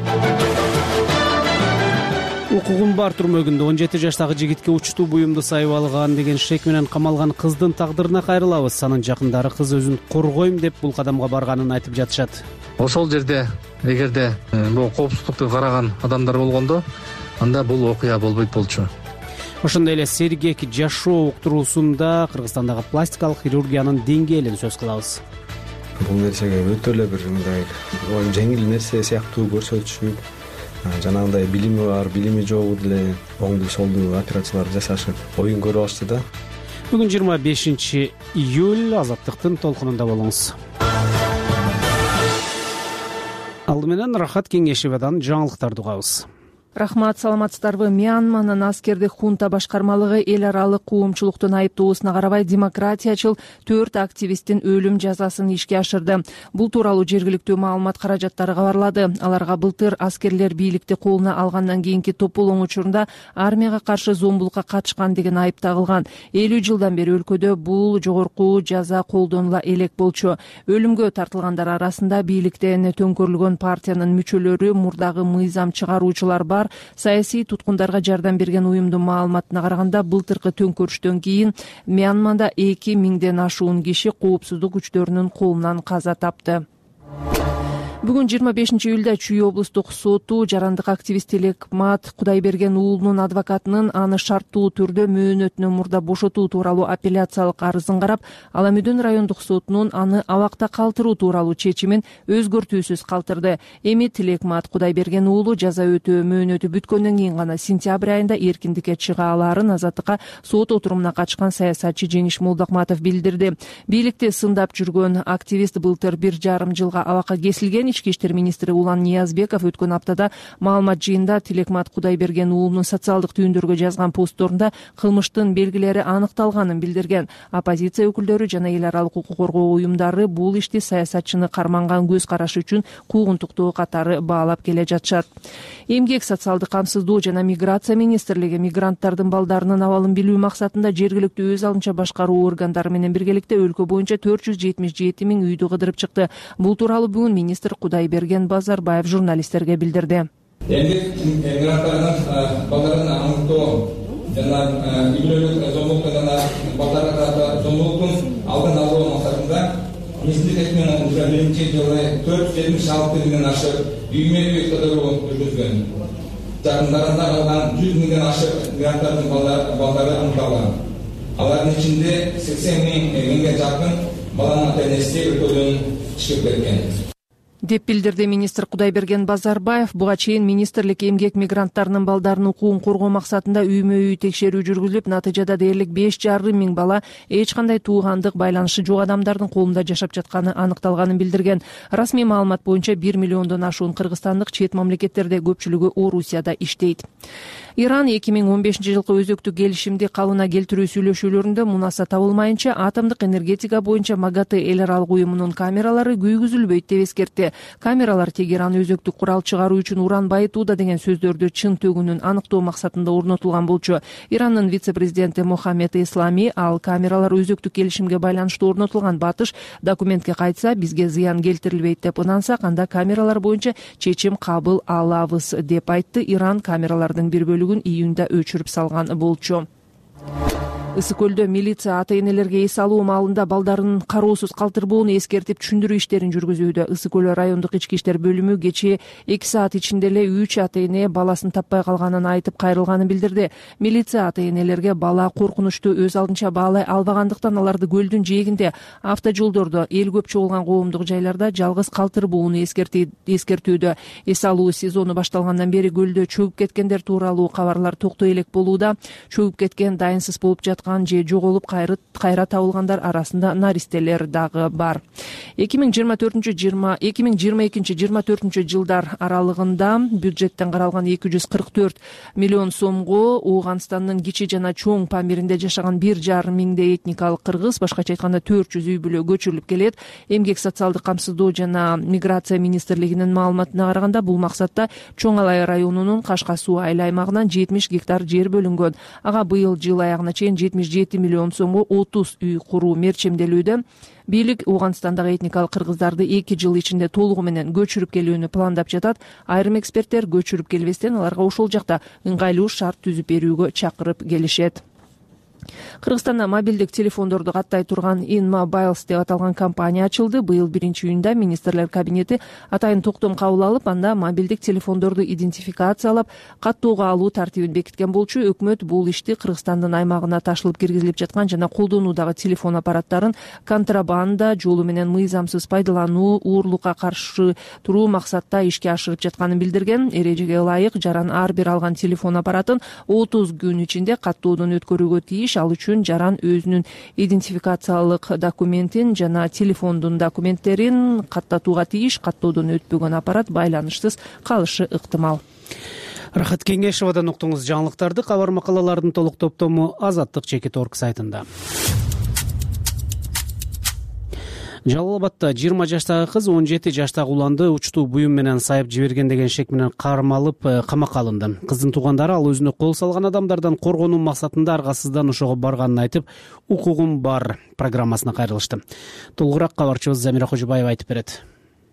Укугум бар түрмөгүндө 17 жаштагы жигитке учтуу буюмду сайып алган деген шек менен камалган кыздын тагдырына кайрылабыз. Анын жакындары кыз өзүн коргойм деп бул кадамга барганын айтып жатышат. Ошол жерде эгерде бул коопсуздукту караган адамдар болгондо, анда бул окуя болбойт болчу. Ошондой эле сергек жашоо уктуруусунда Кыргызстандагы пластикалык хирургиянын деңгээлин сөз кылабыз. Бул нерсеге өтө эле бир мындай жеңил нерсе сыяктуу көрсөтүшүп, жанагындай билими бар, билими жогу деле оңду солду операциялар жасашып, оюн көрүп алышты да. Бүгүн 25 июль. Азаттыктын толкунунда болуңуз. Алды менен Рахат Кеңешевадан жаңылыктарды угабыз. Рахмат, саламатсыздарбы? Мьянманын аскердик хунта башкармалыгы эл аралык коомчулуктун айыптоосуна карабай демократиячыл 4 активисттин өлүм жазасын ишке ашырды. Бул тууралуу жергиликтүү маалымат каражаттары кабарлады. Аларга былтыр аскерлер бийликти колуна алгандан кийинки тополоң учурунда армияга каршы зомбулукка катышкан деген айып тагылган. 50 жылдан бери өлкөдө бул жогорку жаза колдонула элек болчу. Өлүмгө тартылгандар арасында бийликтен төңкөрүлгөн партиянын мүчөлөрү, мурдагы мыйзам чыгаруучулар бар. Саясий туткундарга жардам берген уюмдун маалыматына караганда, былтыркы төңкөрүштөн кийин Мьянмада 2000ден ашуун киши коопсуздук күчтөрүнүн колунан каза тапты. Бүгүн 25 июлда Чүй облустук соту жарандык активист Телекмат Кудайберген уулунун адвокатынын аны шарттуу түрдө мөөнөтүнөн мурда бошотуу тууралуу апелляциялык арызын карап, Ала Мүдүн райондук сотунун аны абакта калтыруу тууралуу чечимин өзгөртүүсүз калтырды. Эми Телекмат Кудайберген уулу жаза өтөө мөөнөтү бүткөндөн кийин гана сентябрь айында эркиндикке чыга алаарын Азаттыкка сот отурумуна катышкан саясатчы Жеңиш Молдокматов билдирди. Бийликти сындап жүргөн активист былтыр 1,5 жылга абакка кесилген. Ички иштер министри Улан Ниязбеков өткөн аптада маалымат жыйында Телекмат Кудайберген уулунун социалдык түйүндөргө жазган постторунда кылмыштын белгилери аныкталганын билдирген. Оппозиция өкүлдөрү жана эл аралык укук коргоо уюмдары бул ишти саясатчыны карманган көз карашы үчүн куугунтуктоо катары баалап келе жатышат. Эмгек, социалдык камсыздоо жана миграция министрлиги мигранттардын балдарынын абалын билүү максатында жергиликтүү өз алынча башкаруу органдары менен биргеликте өлкө боюнча 477 000 үйдү кыдырып чыкты. Бул тууралуу бүгүн министр Кудайберген Базарбаев журналисттерге билдирди. Эмгек мигранттардын балдарын аныктоо жана үй-бүлөлүк зомбулуктун жана балдарга тарапы зомбулуктун алдын алуу максатында министрлик 2021 жылы 476 000ден ашык үймө-үй кыдыруу жүргүзгөн. Жакындарында калган 100 000ден ашык мигранттардын балдары аныкталган. Алардын ичинде 80 000ге жакын баланын ата-энеси өлкөдөн чыгып кеткен. деп билдирди министр Кудайберген Базарбаев. Буга чейин министрлик эмгек мигранттарынын балдарынын укугун коргоо максатында үймө-үй текшерүү жүргүзүлүп, натыйжада дээрлик 5,5 миң бала эч кандай туугандык байланышы жок адамдардын колунда жашап жатканы аныкталганын билдирген. Расмий маалымат боюнча 1 миллиондон ашуун кыргызстандык чет мамлекеттерде, көпчүлүгү Орусияда иштейт. Иран 2015 жылкы өзөктүк келишимди калыбына келтирүү сүйлөшүүлөрүндө мунаса табылмайынча атомдук энергетика боюнча МАГАТЭ эл аралык уюмунун камералары күйгүзүлбөйт деп эскертти. билдирди. Камералар Тегеран өзөктүк курал чыгаруу үчүн уран байытууда деген сөздөрдү чын төгүнүн аныктоо максатында орнотулган болчу. Ирандын вице-президенти Мохаммед Ислами ал камералар өзөктүк келишимге байланыштуу орнотулган. Батыш документке кайтса бизге зыян келтирилбейт деп ынансак, анда камералар боюнча чечим кабыл алабыз деп айтты. Иран камералардын бир бөлүгүн июнда өчүрүп салган болчу. Ысык көлдө милиция ата-энелерге эс алуу маалында балдарын кароосуз калтырбоону эскертип түшүндүрүү иштерин жүргүзүүдө. Ысык көл райондук ички иштер бөлүмү кечээ 2 саат ичинде эле 3 ата-эне баласын таппай калганын айтып кайрылганын билдирди. Милиция ата-энелерге бала коркунучту өз алдынча баалай албагандыктан аларды көлдүн жээгинде, автожолдордо, эл көп чогулган коомдук жайларда жалгыз калтырбоону эскертүүдө. Эс алуу сезону башталгандан бери көлдө чөгүп кеткендер тууралуу кабарлар токтой элек болууда. Чөгүп кеткен, дайынсыз болуп же жоголуп кайра табылгандар арасында наристелер дагы бар. 2022-24 жылдар аралыгында бюджеттен каралган 244 миллион сомго Ооганстандын кичи жана чоң Памиринде жашаган 1,5 миңдей этникалык кыргыз, башкача айтканда 400 үй бүлө көчүрүлүп келет. Эмгек социалдык камсыздоо жана миграция министрлигинин маалыматына караганда, бул максатта Чоң Алай районунун Кашка суу айыл аймагынан 70 гектар жер бөлүнгөн. Ага быйыл жыл аягына чейин 77 миллион сомго 30 үй куруу мерчемделүүдө. Бийлик Ооганстандагы этникалык кыргыздарды 2 жыл ичинде толугу менен көчүрүп келүүнү пландап жатат. Айрым эксперттер көчүрүп келбестен аларга ошол жакта ыңгайлуу шарт түзүп берүүгө чакырып келишет. Кыргызстанда мобилдик телефондорду каттай турган InMobiles деп аталган компания ачылды. Быйыл 1-июнда министрлер кабинети атайын токтом кабыл алып, анда мобилдик телефондорду идентификациялап, каттоого алуу тартибин бекиткен болчу. Өкмөт бул ишти Кыргызстандын аймагына ташылып киргизилип жаткан жана колдонуудагы телефон аппараттарын контрабанда жолу менен мыйзамсыз пайдалануу, уурлукка каршы туруу максатта ишке ашырып жатканын билдирген. Эрежеге ылайык жаран ар бир алган телефон аппаратын 30 күн ичинде каттоодон өткөрүүгө тийиш. Ал үчүн жаран өзүнүн идентификациялык документин жана телефондун документтерин каттатууга тийиш. Каттоодон өтпөгөн аппарат байланышсыз калышы ыктымал. Рахат Кеңешевадан уктуңуз жаңылыктарды. Кабар макалалардын толук топтому Азаттык Чекит.org сайтында. Жалал Абадта 20 жаштагы кыз 17 жаштагы уланды учтуу буюм менен сайып жиберген деген шек менен кармалып камакка алынды. Кыздын туугандары ал өзүнө кол салган адамдардан коргонуу максатында аргасыздан ошого барганын айтып, укугум бар программасына кайрылышты. Толугураак кабарчыбыз Замира Кожобаева айтып берет.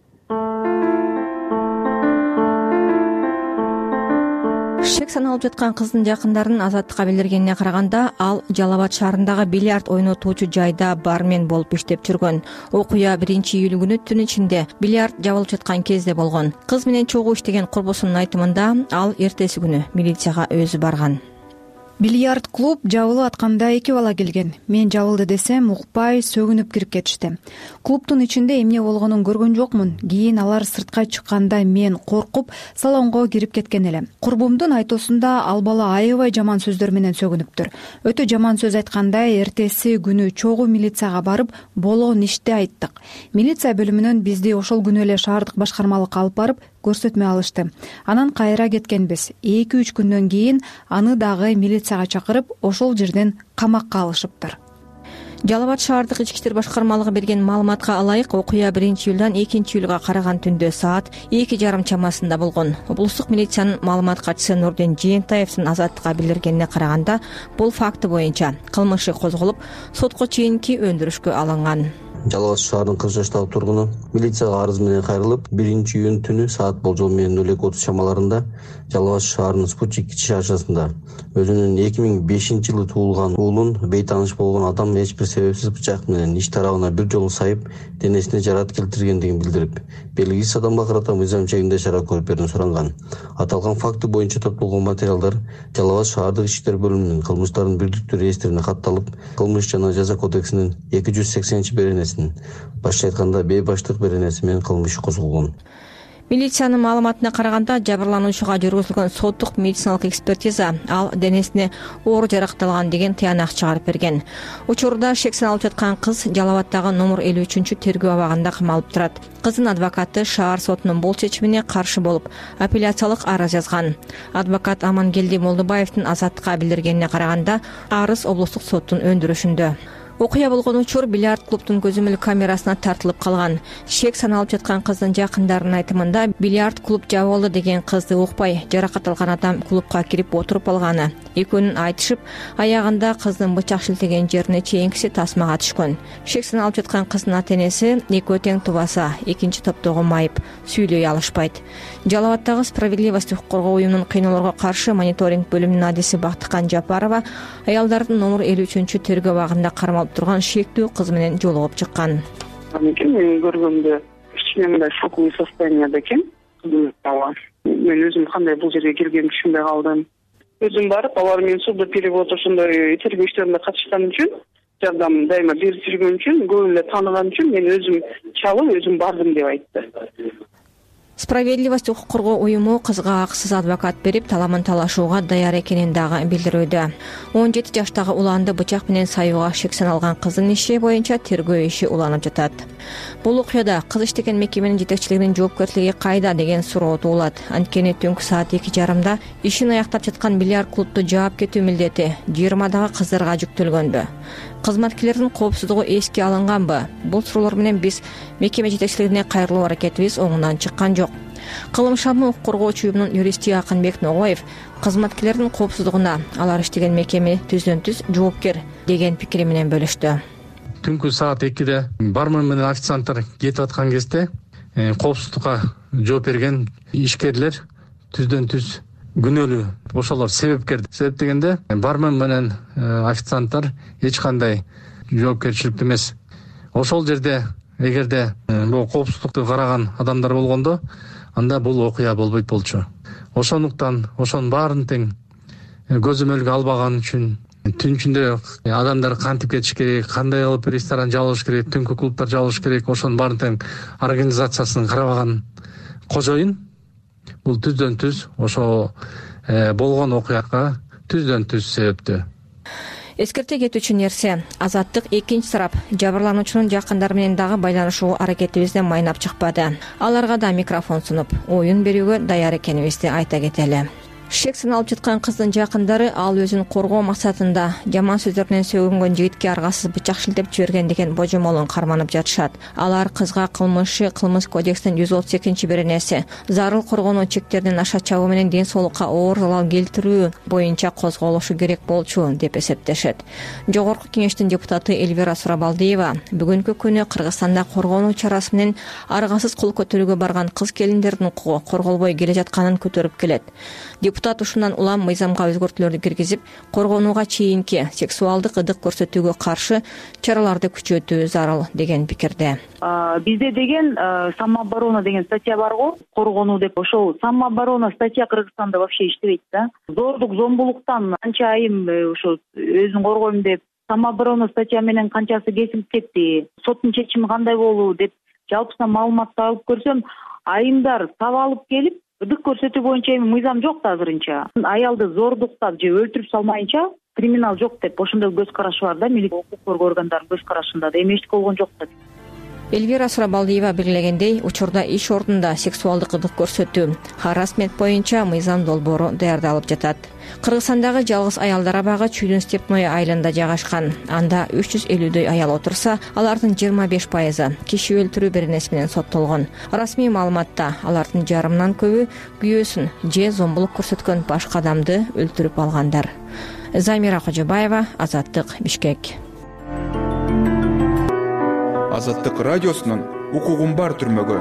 Шек саналып жаткан кыздын жакындарын Азаттыкка билдиргенине караганда, ал Жалал Абад шаарындагы бильярд ойнотуучу жайда бармен болуп иштеп жүргөн. Окуя 1-июль күнү түн ичинде бильярд жабылып жаткан кезде болгон. Кыз менен чогуу иштеген курбусунун айтымында, ал эртеси күнү милицияга өзү барган. Бильярд клуб жабылып атканда 2 бала келген. Мен жабылды десем, укпай сөгүнүп кирип кетишти. Клубтун ичинде эмне болгонун көргөн жокмун. Кийин алар сыртка чыкканда мен коркуп салонго кирип кеткен элем. Курбумдун айтуусунда ал бала аябай жаман сөздөр менен сөгүнүптүр. Өтө жаман сөз айткандай, эртеси күнү чогуу милицияга барып, болгон ишти айттык. Милиция бөлүмүнөн бизди ошол күнү эле шаардык башкармалыкка алып барып, көрсөтмө алышты. Анан кайра кеткенбиз. 2-3 күндөн кийин аны дагы милицияга чакырып, ошол жерден камакка алышыптыр. Жалал Абад шаардык ички иштер башкармалыгы берген маалыматка ылайык, окуя 1-июлдан 2-июлга караган түндө саат 2:30 чамасында болгон. Облустук милициянын маалымат катчысы Нурден Жээнтаевдин Азаттыкка билдиргенине караганда, бул факты боюнча кылмыш иши козголуп, сотко чейинки өндүрүшкө алынган. Жалал Абад шаарынын 40 жаштагы тургуну милицияга арыз менен кайрылып, 1-июнь түнү саат болжол менен 02:30 чамаларында Жалал Абад шаарынын Спутник кичи шаршасында өзүнүн 2005-жылы туулган уулун бейтааныш болгон адам эч бир себепсиз бычак менен ич тарабына бир жолу сайып, денесине жарат келтиргендигин билдирип, белгисиз адамга карата мыйзам чегинде чара көрүп берүүнү суранган. Аталган факты боюнча топтолгон материалдар Жалал Абад шаардык ички иштер бөлүмүнүн кылмыштардын бирдиктүү реестрине катталып, кылмыш жана жаза кодексинин 280-беренесин, башкача айтканда бейбаштык беренеси менен кылмыш козголгон. Милициянын маалыматына караганда, жабырлануучуга жүргүзүлгөн соттук медициналык экспертиза ал денесине оор жаракталган деген тыянак чыгарып берген. Учурда шек саналып жаткан кыз Жалал Абадтагы номер 53 тергөө абагында камалып турат. Кыздын адвокаты шаар сотунун бул чечимине каршы болуп, апелляциялык арыз жазган. Адвокат Амангелди Молдобаевдин Азаттыкка билдиргенине караганда, арыз облустук соттун өндүрүшүндө. Окуя болгон учур бильярд клубдун көзөмөл камерасына тартылып калган. Шек саналып жаткан кыздын жакындарынын айтымында бильярд клуб жабылды деген кызды укпай жаракат алган адам клубка кирип отуруп алганы. Экөөнүн айтышып, аягында кыздын бычак шилтеген жерине чейинкиси тасмага түшкөн. Шек саналып жаткан кыздын ата-энеси экөө тең тубаса, экинчи топтогу майып, сүйлөй алышпайт. Жалал Абаддагы Справедливость укук коргоо уюмунун кыйноолорго каршы мониторинг бөлүмүнүн адиси Бактыкан Жапарова аялдардын номер 53 тергөө абагында кармалып турган шектүү кыз менен жолугуп чыккан. Мен көргөмдө кичине мындай шоковый состояниеде экен. Мен өзүм кандай бул жерге келгенин түшүнбөй калдым. Өзүм барып, алар менен судоперевод ошондой тергөө иштерине катышкан үчүн, жардам дайыма берип жүргөн үчүн, көп эле тааныган үчүн мен өзүм чалып, өзүм бардым деп айтты. Справедливость укук коргоо уюму кызга акысыз адвокат берип, таламын талашууга даяр экенин дагы билдирүүдө. 17 жаштагы уланды бычак менен саюуга шек саналган кыздын иши боюнча тергөө иши уланып жатат. Бул окуяда кыз иштеген мекеменин жетекчилигинин жоопкерчилиги кайда деген суроо туулат. Анткени түнкү саат 2:30 ишин аяктап жаткан бильярд клубду жаап кетүү милдети 20 кыздарга жүктөлгөнбү? Кызматкерлердин коопсуздугу эске алынганбы? Бул суроолор менен биз мекеме жетекчилигине кайрылуу аракетибиз оңунан чыккан жок. Кылымшанын укук коргоочу уюмунун юристи Акынбек Ногоев кызматкерлердин коопсуздугуна алар иштеген мекеме түздөн-түз жоопкер деген пикири менен бөлүштү. Түнкү саат 2-де бармен менен официанттар кетип аткан кезде коопсуздукка жооп берген ишкерлер түздөн-түз күнөөлүү. Ошолор себепкер. Себеп дегенде бармен менен официанттар эч кандай жоопкерчиликте эмес. Ошол жерде эгерде бул коопсуздукту караган адамдар болгондо, анда бул окуя болбойт болчу. Ошондуктан ошонун баарын тең көзөмөлгө албаган үчүн түн ичинде адамдар кантип кетиш керек, кандай кылып ресторан жабылыш керек, түнкү клубтар жабылыш керек, ошонун баарын тең организациясын карабаган кожоюн бул түздөн-түз ошо болгон окуяга түздөн-түз себептүү. Эскерте кетүүчү нерсе, Азаттык экинчи тарап жабырлануучунун жакындары менен дагы байланышуу аракетибизден майнап чыкпады. Аларга да микрофон сунуп, оюн берүүгө даяр экенибизди айта кетели. Шек саналып жаткан кыздын жакындары ал өзүн коргоо максатында жаман сөздөрүнөн сөгүнгөн жигитке аргасыз бычак шилтеп жиберген деген божомолун карманып жатышат. Алар кызга кылмыш кодекстин 138-беренеси зарыл коргонуу чектеринен аша чабуу менен ден соолукка оор залал келтирүү боюнча козголушу керек болчу деп эсептешет. Жогорку кеңештин депутаты Эльвира Сурабалдиева бүгүнкү күнү Кыргызстанда коргонуу чарасы менен аргасыз кол көтөрүүгө барган кыз келиндердин укугу корголбой келе жатканын көтөрүп келет. Депутат ушундан улам мыйзамга өзгөртүүлөрдү киргизип, коргонууга чейинки сексуалдык ыдык көрсөтүүгө каршы чараларды күчөтүү зарыл деген пикирде. Бизде деген самооборона деген статья барго, коргонуу деп. Ошол самооборона статья Кыргызстанда вообще иштебейт да. Зордук, зомбулуктан канча айым ошо өзүн коргойм деп самооборона статья менен канчасы кесилип кетти. Соттун чечими кандай болуу деп жалпысынан маалыматты алып көрсөм, айымдар сабалып келип ыдык көрсөтүү боюнча эми мыйзам жок да азырынча. Аялды зордуктап же өлтүрүп салмайынча криминал жок деп ошондой көз караш бар да, укук коргоо органдарынын көз карашында да эми эчтеке болгон жок да. Эльвира Сурабалдиева белгилегендей, учурда иш ордунда сексуалдык ыдык көрсөтүү, харассмент боюнча мыйзам долбоору даярдалып жатат. Кыргызстандагы жалгыз аялдар абагы Чүйдүн Степной айылында жайгашкан. Анда 350дөй аял отурса, алардын 25% киши өлтүрүү беренеси менен соттолгон. Расмий маалыматта алардын жарымынан көбү күйөөсүн же зомбулук көрсөткөн башка адамды өлтүрүп алгандар. Замира Кожобаева, Азаттык, Бишкек. Азаттык радиосунун укугум бар түрмөгө.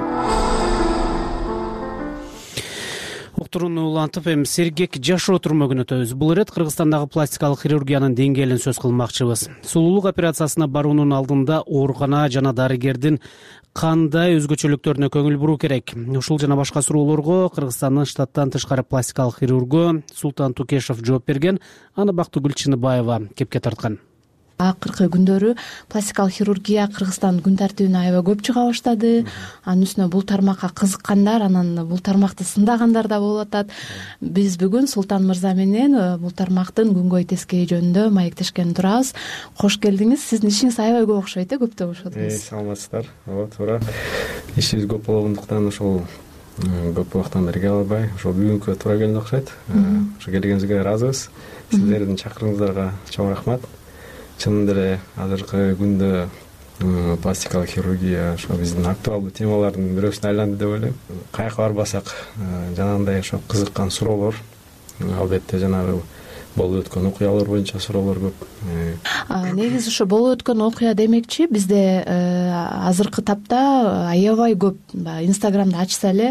Уктурууну улантып, эми сергек жашоо түрмөгүнө өтөбүз. Бул ирет Кыргызстандагы пластикалык хирургиянын деңгээлин сөз кылмакчыбыз. Сулуулук операциясына баруунун алдында оорукана жана дарыгердин кандай өзгөчөлүктөрүнө көңүл буруу керек? Ушул жана башка суроолорго Кыргызстандын штаттан тышкары пластикалык хирургу Султан Тукешов жооп берген. Аны Бактыгүл Чыныбаева кепке тарткан. Акыркы күндөрү пластикалык хирургия Кыргызстандын күн тартибине аябай көп чыга баштады. Анын үстүнө бул тармакка кызыккандар, анан бул тармакты сындагандар да болуп атат. Биз бүгүн Султан мырза менен бул тармактын күнгөй тескейи жөнүндө маектешкен турабыз. Кош келдиңиз. Сиздин ишиңиз аябай көп окшойт, көптөп окшодуңуз. Саламатсыздар. Туура. Ишибиз көп болгондуктан ошол көп убактан бери келе албай, ошол бүгүнкү туура келди окшойт. Ошо келгениңизге ыраазыбыз. Сиздердин чакырыгыңыздарга чоң рахмат. чынында эле азыркы күндө пластикалык хирургия ошо биздин актуалдуу темалардын бирөөсүнө айланды деп ойлойм. Каяка барбасак жанагындай ошо кызыккан суроолор, албетте жанагы болуп өткөн окуялар боюнча суроолор көп. Негизи ошо болуп өткөн окуя демекчи бизде азыркы тапта аябай көп Инстаграмды ачса эле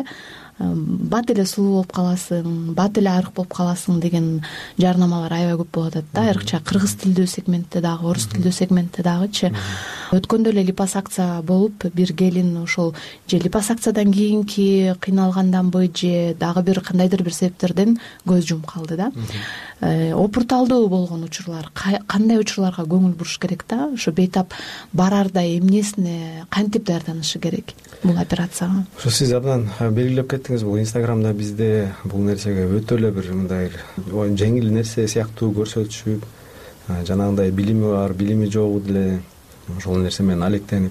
бат эле сулуу болуп каласың, бат эле арык болуп каласың деген жарнамалар аябай көп болуп атат да. Айрыкча кыргыз тилдүү сегментте дагы, орус тилдүү сегментте дагычы. Өткөндө эле липосакция болуп, бир келин ошол же липосакциядан кийинки кыйналганданбы же дагы бир кандайдыр бир себептерден көз жумуп калды да. Опурталдуу болгон учурлар, кандай учурларга көңүл буруш керек да? Ошо бейтап барарда эмнесине кантип даярданышы керек бул операцияга? Ошо сиз абдан белгилеп кеттиңиз, бул Инстаграмда бизде бул нерсеге өтө эле бир мындай жеңил нерсе сыяктуу көрсөтүшүп, жанагындай билими бар, билими жогу деле ошол нерсе менен алектенип,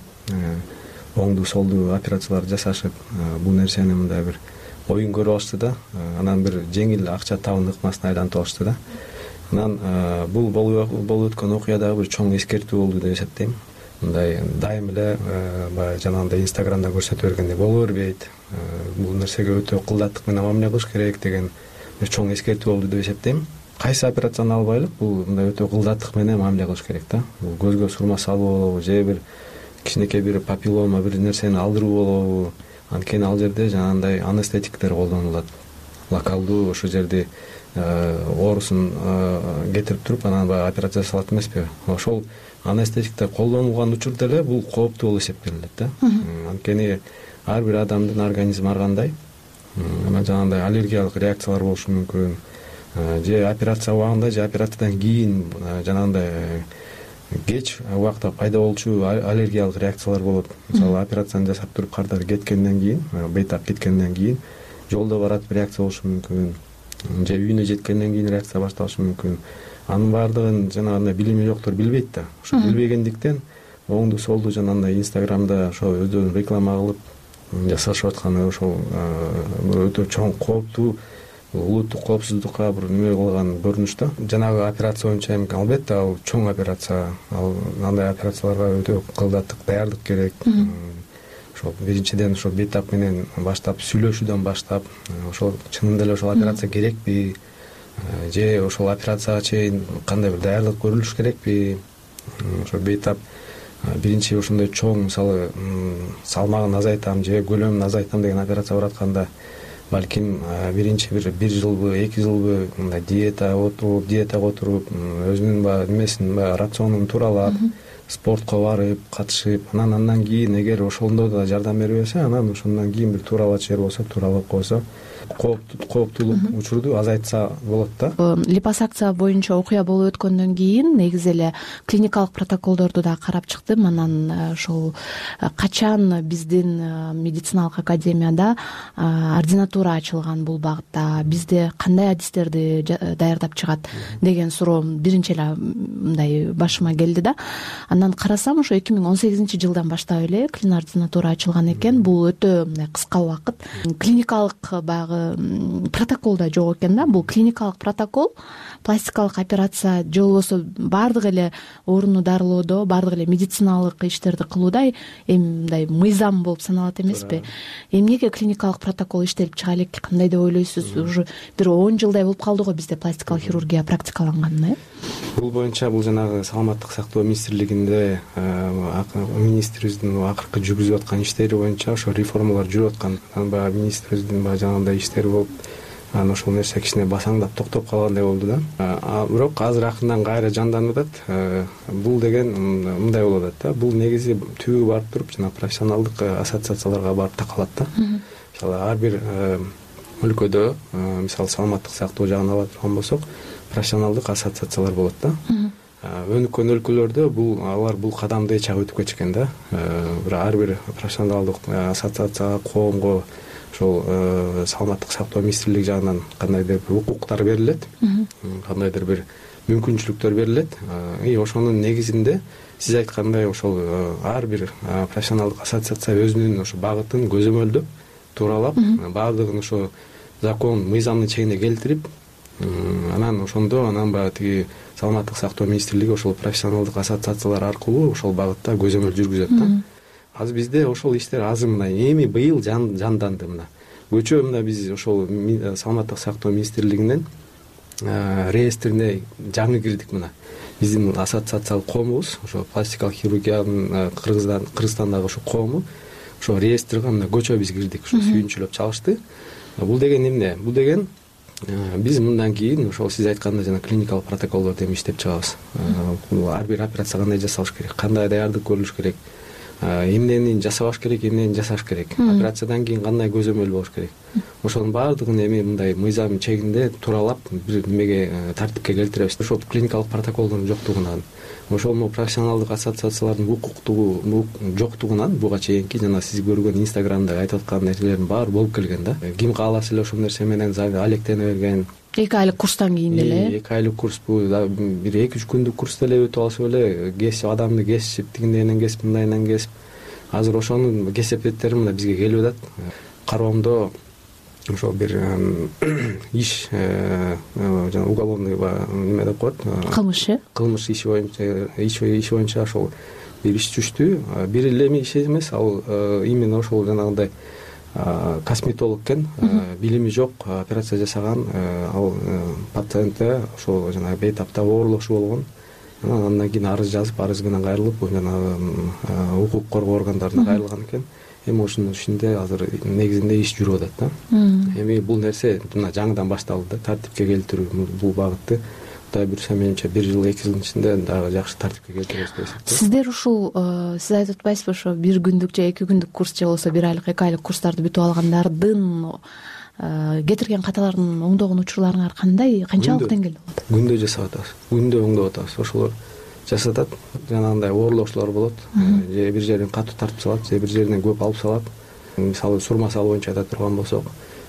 оңду солду операциялар жасашып, бул нерсени мындай бир оюн көрүп алышты да. Анан бир жеңил акча табуу ыкмасына айлантып алышты да. Анан бул болуп өткөн окуя дагы бир чоң эскертүү болду деп эсептейм. Мындай дайым эле баягы жанагындай Инстаграмда көрсөтө бергендей боло бербейт. Бул нерсеге өтө кылдаттык менен мамиле кылыш керек деген бир чоң эскертүү болду деп эсептейм. Кайсы операцияны албайлык, бул мындай өтө кылдаттык менен мамиле кылыш керек да. Бул көзгө сурма салуу болобу, же бир кичинекей бир папиллома бир нерсени алдыруу болобу. Анткени ал жерде жанагындай анестетиктер колдонулат. Локалдуу ошол жерде оорусун кетирип туруп, анан баягы операция жасалат эмеспи? Ошол анестетиктер колдонулган учурда эле бул кооптуу болуп эсептелинет да. Анткени ар бир адамдын организми ар кандай. Жанагындай аллергиялык реакциялар болушу мүмкүн. Же операция убагында, же операциядан кийин жанагындай кеч убакта пайда болчу аллергиялык реакциялар болот. Мисалы операцияны жасап туруп кардары кеткенден кийин, бейтап кеткенден кийин жолдо баратып реакция болушу мүмкүн. Же үйүнө жеткенден кийин реакция башталышы мүмкүн. Анын баардыгын жанагындай билими жоктор билбейт да. Ошо билбегендиктен оңду солду жанагындай Инстаграмда ошо өздөрүн реклама кылып жасашып атканы ошол өтө чоң кооптуу, улуттук коопсуздукка бир неме кылган көрүнүш да. Жанагы операция боюнча эми албетте ал чоң операция. Ал андай операцияларга өтө кылдаттык даярдык керек. Ошол биринчиден ошол бейтап менен баштап, сүйлөшүүдөн баштап, ошол чынында эле ошол операция керекпи? Же ошол операцияга чейин кандай бир даярдык көрүлүш керекпи? Ошо бейтап биринчи ошондой чоң, мисалы, салмагын азайтам же көлөмүн азайтам деген операция баратканда балким биринчи бир жылбы, 2 жылбы мындай диетага отуруп, өзүнүн баягы немесин, рационун тууралап, спортко барып, катышып, андан кийин эгер ошондо да жардам бербесе, анан ошондон кийин бир тууралачу жер болсо, тууралап койсо, кооптуулук учурду азайтса болот да. Липосакция боюнча окуя болуп өткөндөн кийин негизи эле клиникалык протоколдорду да карап чыктым. Анан ошол качан биздин медициналык академияда ординатура ачылган бул багытта, бизде кандай адистерди даярдап чыгат деген суроо биринчи эле мындай башыма келди да. Андан карасам ошо 2018-жылдан баштап эле ординатура ачылган экен. Бул өтө мындай кыска убакыт. Клиникалык баягы протоколда жок экен да. Бул клиникалык протокол пластикалык операция же болбосо баардык эле оорууну дарылоодо, баардык эле медициналык иштерди кылууда эми мындай мыйзам болуп саналат эмеспи? Эмнеге клиникалык протокол иштелип чыга элек? Кандай деп ойлойсуз? Уже бир 10 жылдай болуп калды го бизде пластикалык хирургия практикаланганына. Бул боюнча бул жанагы саламаттык сактоо министрлигинде министрибиздин акыркы жүргүзүп аткан иштери боюнча ошо реформалар жүрүп аткан. Баягы министрибиздин жанагындай иштери болуп, анан ошол нерсе кичине басаңдап токтоп калгандай болду да. Бирок азыр акырындан кайра жанданып атат. Бул деген мындай болуп атат да. Бул негизи түбү барып туруп жана профессионалдык ассоциацияларга барып такалат да. Мисалы ар бир өлкөдө, мисалы саламаттык сактоо жагын ала турган болсок, профессионалдык ассоциациялар болот да. Өнүккөн өлкөлөрдө алар бул кадамды эч өтүп кетишкен да. Ар бир профессионалдык ассоциацияга, коомго ошол саламаттык сактоо министрлиги жагынан кандайдыр бир укуктар берилет, кандайдыр бир мүмкүнчүлүктөр берилет. Ошонун негизинде сиз айткандай ошол ар бир профессионалдык ассоциация өзүнүн ошо багытын көзөмөлдөп, тууралап, баардыгын ошо закон, мыйзамдын чегине келтирип, Анан ошондо баягы тиги саламаттык сактоо министрлиги ошол профессионалдык ассоциациялар аркылуу ошол багытта көзөмөл жүргүзөт да. Азыр бизде ошол иштер азыр мына эми быйыл жанданды. Мына көчө мына биз ошол саламаттык сактоо министрлигинин реестрине жаңы кирдик. Мына биздин ассоциациялык коомубуз ошо пластикалык хирургиянын Кыргызстандагы ошо коому ошо реестрге мына көчө биз кирдик. Ошо сүйүнчүлөп чалышты. Бул деген эмне? Бул деген биз мындан кийин ошол сиз айткандай жана клиникалык протоколдорду эми иштеп чыгабыз. Ар бир операция кандай жасалыш керек, кандай даярдык көрүлүш керек, эмнени жасабаш керек, эмнени жасаш керек, операциядан кийин кандай көзөмөл болуш керек. Ошонун баардыгын эми мындай мыйзам чегинде тууралап бир немеге тартипке келтиребиз. Ошол клиникалык протоколдордун жоктугунан, ошол профессионалдык ассоциациялардын укуктугу жоктугунан буга чейинки жана сиз көргөн инстаграмда айтып аткан нерселердин баары болуп келген да. Ким кааласа эле ошол нерсе менен алектене берген. 2 айлык курстан кийин деле. 2 айлык курс бул бир 2-3 күндүк курс деле өтүп алышып эле кесип адамды кесип, тигиндейинен кесип, мындайынан кесип. Азыр ошонун кесепеттери мына бизге келип атат. Кароомдо ошол бир иш жана уголовный неме деп коет. Кылмыш иши боюнча ошол бир иш түштү. Бир эле иш эмес, ал именно ошол жанагындай косметолог экен, билими жок, операция жасаган, ал пациентте ошол жанагы бейтапта оорлошу болгон. Андан кийин арыз жазып, арыз менен кайрылып, жанагы укук коргоо органдарына кайрылган экен. Эми ошонун ичинде азыр негизинде иш жүрүп атат да. Эми бул нерсе мына жаңыдан башталды да, тартипке келтирүү бул багытты. Кудай буюрса менимче 1 жыл 2 жылдын ичинде дагы жакшы тартипке келтиребиз деп эсептейм. Сиздер ушул сиз айтып атпайсызбы, ошо 1 күндүк же 2 күндүк курс же болбосо 1 айлык 2 айлык курстарды бүтүп алгандардын кетирген каталардын оңдогон учурларыңар кандай, канчалык деңгээлде болот? Күндө жасап атабыз, күндө оңдоп атабыз. Ошолор жасатат, жанагындай оорлоошулар болот, же бир жерин катуу тартып салат, же бир жеринен көп алып салат. Мисалы сурма салуу боюнча айта турган болсок,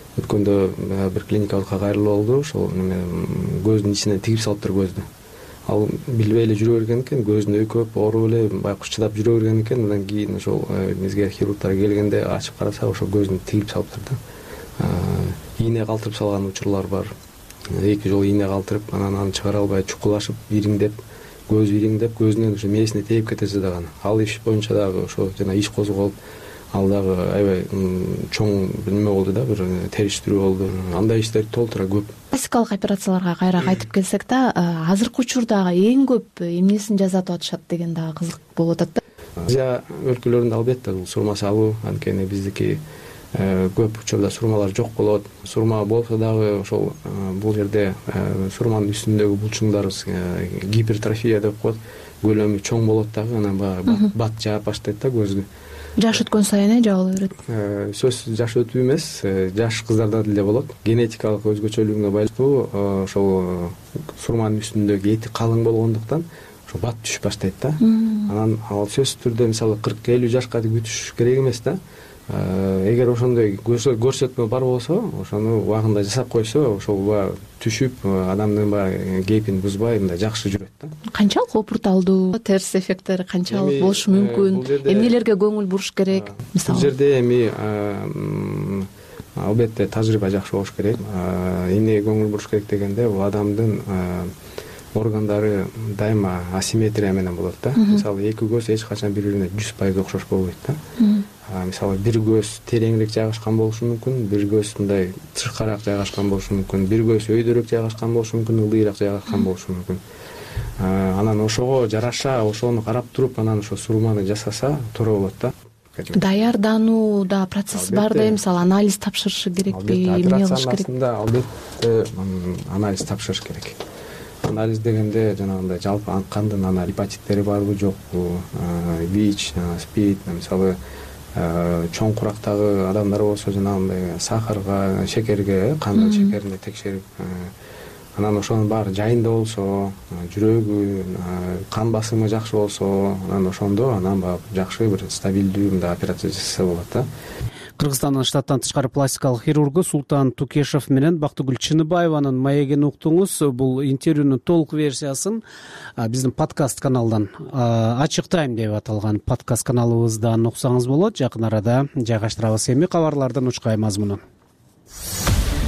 өткөндө бир клиникага кайрылуу болду, ошол көздүн ичинен тигип салыптыр көздү. Ал билбей эле жүрө берген экен, көзүн өйкөп, ооруп эле байкуш чыдап жүрө берген экен. Андан кийин ошол бизге хирургдар келгенде ачып караса, ошол көзүн тигип салыптыр да. Ийне калтырып салган учурлар бар. 2 жолу ийне калтырып, анан аны чыгара албай чукулашып, ириңдеп, көзү ириңдеп, көзүнөн ошо мээсине тээп кете жаздаган. Ал иш боюнча дагы ошо жана иш козголуп, ал дагы аябай чоң неме болду да, бир териштирүү болду. Андай иштер толтура көп. Пластикалык операцияларга кайра кайтып келсек да, азыркы учурда эң көп эмнесин жасатып атышат деген дагы кызык болуп атат да. Азия өлкөлөрүндө албетте бул сурма салуу, анткени биздики көп учурда сурмалар жок болот. Сурма болсо дагы ошол бул жерде сурманын үстүндөгү булчуңдар гипертрофия деп коет, көлөмү чоң болот дагы, анан баягы бат жаап баштайт да көзгө. Жаш өткөн сайын жабыла берет. Сөзсүз жаш өтүү эмес, жаш кыздарда деле болот. Генетикалык өзгөчөлүгүнө байланыштуу ошол сурманын үстүндөгү эти калың болгондуктан ошо бат түшүп баштайт да. Анан ал сөзсүз түрдө мисалы 40-50 жашка күтүш керек эмес да. Эгер ошондой көрсөтмө бар болсо, ошону убагында жасап койсо, ошол түшүп, адамдын баягы кейпин бузбай, мындай жакшы жүрөт да. Канчалык опурталдуу, терс эффекттери канчалык болушу мүмкүн? Эмнелерге көңүл буруш керек? Бул жерде эми албетте тажрыйба жакшы болуш керек. Эмнеге көңүл буруш керек дегенде, бул адамдын органдары дайыма асимметрия менен болот да. Мисалы 2 көз эч качан бири-бирине 100% окшош болбойт да. Мисалы бир көз тереңирээк жайгашкан болушу мүмкүн, бир көз мындай тышкараак жайгашкан болушу мүмкүн, бир көз өйдөрөөк жайгашкан болушу мүмкүн, ылдыйраак жайгашкан болушу мүмкүн. Анан ошого жараша, ошону карап туруп, анан ошо сурманы жасаса туура болот да. Даярданууда процесс бар да, мисалы анализ тапшырышы керекпи, эмне кылыш керек? Албетте анализ тапшырыш керек. Анализ дегенде жанагындай жалпы кандын гепатиттери барбы жокпу, ВИЧ, СПИД, мисалы чоң курактагы адамдар болсо жанагындай сахарга, шекерге, кандын шекерине текшерип, анан ошонун баары жайында болсо, жүрөгү, кан басымы жакшы болсо, анан ошондо жакшы бир стабилдүү мындай операция жасаса болот да. Кыргызстандын штаттан тышкары пластикалык хирургу Султан Тукешев менен Бактыгүл Чыныбаеванын маегин уктуңуз. Бул интервьюнун толук версиясын биздин подкаст каналдан, Ачык Тайм деп аталган подкаст каналыбыздан уксаңыз болот. Жакын арада жайгаштырабыз. Эми кабарлардын учкай мазмуну.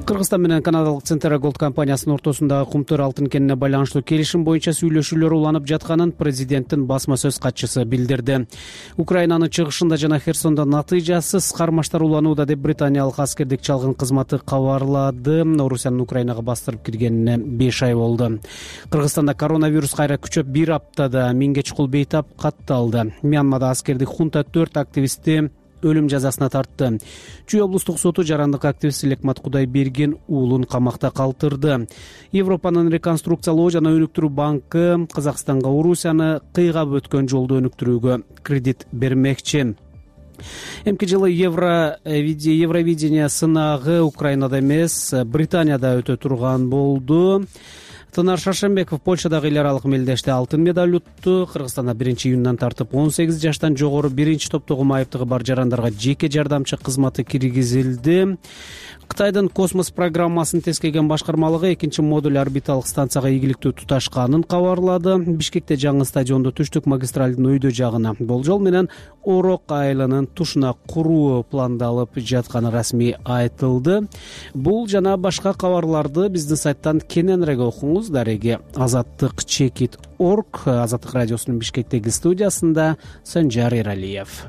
Кыргызстан менен канадалык Центра Голд компаниясынын ортосундагы кумтөр алтын кенине байланыштуу келишим боюнча сүйлөшүүлөр уланып жатканын президенттин басма сөз катчысы билдирди. Украинанын чыгышында жана Херсондо натыйжасыз кармаштар уланууда деп британиялык аскердик чалгын кызматы кабарлады. Орусиянын Украинага бастырып киргенине 5 ай болду. Кыргызстанда коронавирус кайра күчөп 1 аптада 1000 чукул бейтап катталды. Мьянмада аскердик хунта 4 активистти өлүм жазасына тартты. Чүй облустук соту жарандык активист Лекмат Кудайберген уулун камакта калтырды. Европанын реконструкциялоо жана өнүктүрүү банкы Казакстанга Орусияны кыйгап өткөн жолду өнүктүрүүгө кредит бермекчи. Эмки жылы Евровидение сынагы Украинада эмес, Британияда өтө турган болду. Тынар Шаршембеков Польшадагы эл аралык мелдеште алтын медаль утту. Кыргызстанда 1-июндан тартып 18 жаштан жогору биринчи топтогу майыптыгы бар жарандарга жеке жардамчы кызматы киргизилди. Кытайдын космос программасын тескеген башкармалыгы 2-модуль орбиталык станцияга ийгиликтүү туташканын кабарлады. Бишкекте жаңы стадионду түштүк магистралдын өйдө жагына болжол менен Орок айылынын тушуна куруу пландалып жатканы расмий айтылды. Бул жана башка кабарларды биздин сайттан кененирээк окуңуз. Дареги azattik.org. Азаттык радиосунун Бишкектеги студиясында Санжар Эралиев.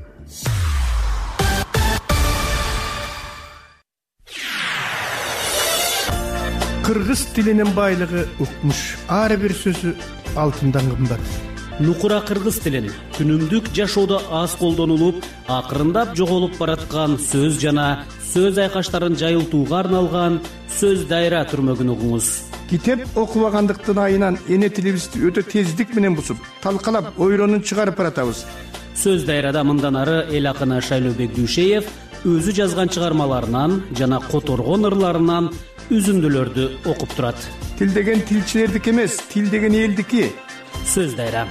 Кыргыз тилинин байлыгы укмуш. Ар бир сөзү алтындан кымбат. Нукура кыргыз тилин күнүмдүк жашоодо аз колдонулуп, акырындап жоголуп бараткан сөз жана сөз айкаштарын жайылтууга арналган сөз дайра түрмөгүн угуңуз. Китеп окубагандыктын айынан эне тилибизди өтө тездик менен бусуп, талкалап, ойронун чыгарып баратабыз. Сөз дайрада мындан ары эл акыны Шайлообек Дүйшеев өзү жазган чыгармаларынан жана которгон ырларынан үзүндүлөрдү окуп турат. Тил деген тилчилердики эмес, тил деген элдики. Сөз дайра.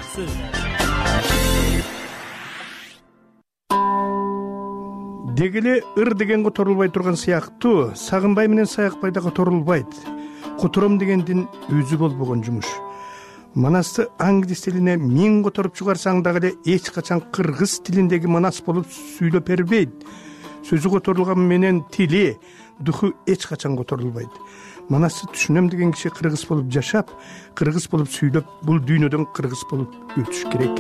Дегеле ыр деген которулбай турган сыяктуу, Сагынбай менен Саякбай да которулбайт. Котором дегендин өзү болбогон жумуш. Манасты англис тилине 1000 которуп чыгарсаң дагы эле эч качан кыргыз тилиндеги манас болуп сүйлөп бербейт. Сөзү которулган менен тили, духу эч качан которулбайт. Манасты түшүнөм деген киши кыргыз болуп жашап, кыргыз болуп сүйлөп, бул дүйнөдөн кыргыз болуп өтүш керек.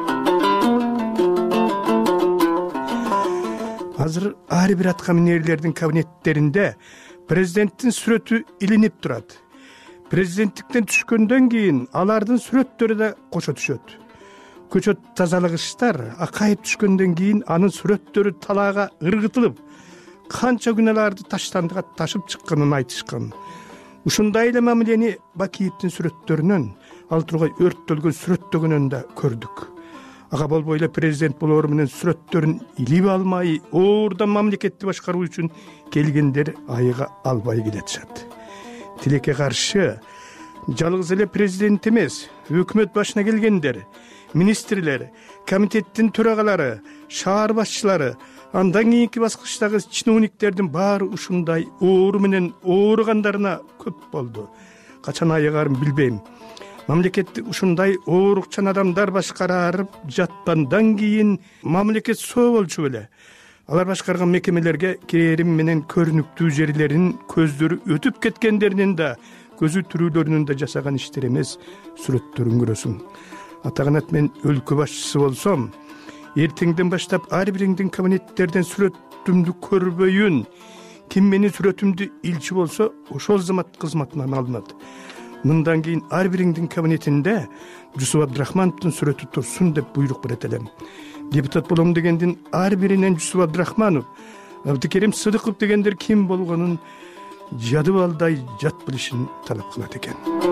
Азыр ар бир атка минерлердин кабинеттеринде президенттин сүрөтү илинип турат. Президенттиктен түшкөндөн кийин алардын сүрөттөрү да кошо түшөт. Көчөт тазалагычтар акайып түшкөндөн кийин анын сүрөттөрү талаага ыргытылып, канча күнөөлөрдү таштандыга ташып чыкканын айтышкан. Ушундай эле мамилени Бакиевдин сүрөттөрүнөн, ал тургай өрттөлгөн сүрөттөгөнөн да көрдүк. Ага болбой эле президент болору менен сүрөттөрүн илип алмай, оордан мамлекетти башкаруу үчүн келгендер айыга албай келатышат. Тилекке каршы жалгыз эле президент эмес, өкмөт башына келгендер, министрлер, комитеттин төрагалары, шаар башчылары, андан кийинки баскычтагы чиновниктердин баары ушундай оору менен ооругандарына көп болду. Качан айыгарын билбейм. Мамлекетти ушундай оорукчан адамдар башкарып жаткандан кийин мамлекет соо болчу беле. Алар башкарган мекемелерге кээрим менен көрүнүктүү жерлерин көздөрү өтүп кеткендеринин да, көзү түрүүлөрүнүн да жасаган иштер эмес, сүрөттөрүн көрөсүң. Атаганат мен өлкө башчысы болсом, эртеңден баштап ар бириңдин кабинеттерден сүрөтүмдү көрбөйүн. Ким менин сүрөтүмдү илчи болсо, ошол замат кызматынан алынат. Мындан кийин ар бириңдин кабинетинде Жусуп Абдрахмановдун сүрөтү турсун деп буйрук берет элем. Депутат болом дегендин ар биринен Жусуп Абдрахманов, Абдыкерим Сыдыков дегендер ким болгонун жады балдай жат билишин талап кылат экен.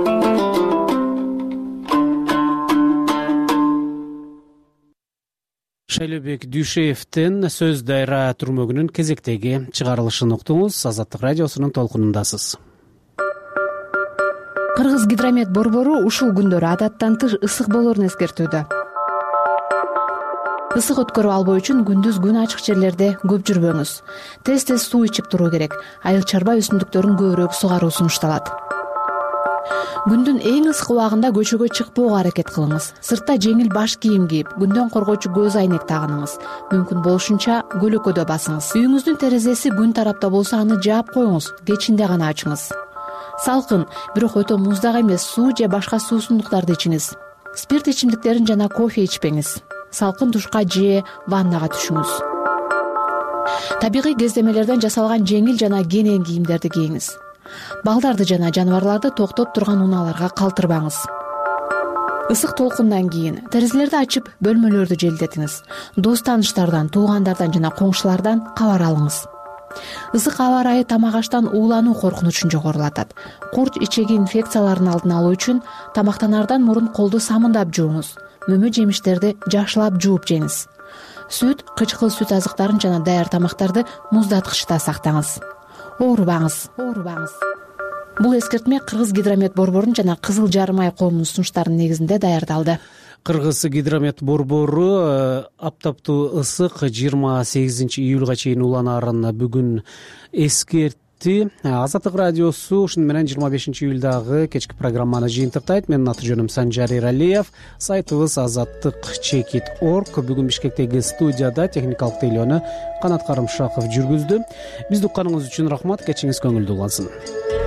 Шайлообек Дүйшеевдин сөз дайра түрмөгүнүн кезектеги чыгарылышын уктуңуз. Азаттык радиосунун толкунундасыз. Кыргыз гидромет борбору ушул күндөрү адаттан тыш ысык болоорун эскертүүдө. Ысык өткөрүп албоо үчүн күндүз күн ачык жерлерде көп жүрбөңүз. Тез суу ичип туруу керек. Айыл чарба өсүмдүктөрүн көбүрөөк сугаруу сунушталат. күндүн эң ысык убагында көчөгө чыкпоого аракет кылыңыз. Сыртта жеңил баш кийим кийип, күндөн коргоочу көз айнек тагыныңыз. Мүмкүн болушунча көлөкөдө басыңыз. Үйүңүздүн терезеси күн тарапта болсо аны жаап коюңуз, кечинде гана ачыңыз. Салкын, бирок өтө муздак эмес суу же башка суусундуктарды ичиңиз. Спирт ичимдиктерин жана кофе ичпеңиз. Салкын душка же ваннага түшүңүз. Табигый кездемелерден жасалган жеңил жана кенен кийимдерди кийиңиз. Балдарды жана жаныбарларды токтоп турган унааларга калтырбаңыз. Ысык толкундан кийин терезелерди ачып, бөлмөлөрдү желдетиңиз. Дос тааныштардан, туугандардан жана коңшулардан кабар алыңыз. Ысык аба ырайы тамак аштан уулануу коркунучун жогорулатат. Курч ичеги инфекцияларын алдын алуу үчүн тамактанаардан мурун колду самындап жууңуз. Мөмө жемиштерди жакшылап жууп жеңиз. Сүт, кычкыл сүт азыктарын жана даяр тамактарды муздаткычта сактаңыз. Оорубаңыз. Бул эскертме Кыргыз гидромет борборунун жана Кызыл Жарым ай коомунун сунуштарынын негизинде даярдалды. Кыргыз гидромет борбору аптаптуу ысык 28 июлга чейин уланаарын бүгүн эскертти. Азаттык радиосу ушуну менен 25 июлдагы кечки программаны жыйынтыктайт. Менин аты жөнүм Санжар Эралиев. Сайтыбыз azattik.org. Бүгүн Бишкектеги студияда техникалык тейлөөнү Канат Карымшаков жүргүздү. Бизди укканыңыз үчүн рахмат. Кечиңиз көңүлдүү улансын.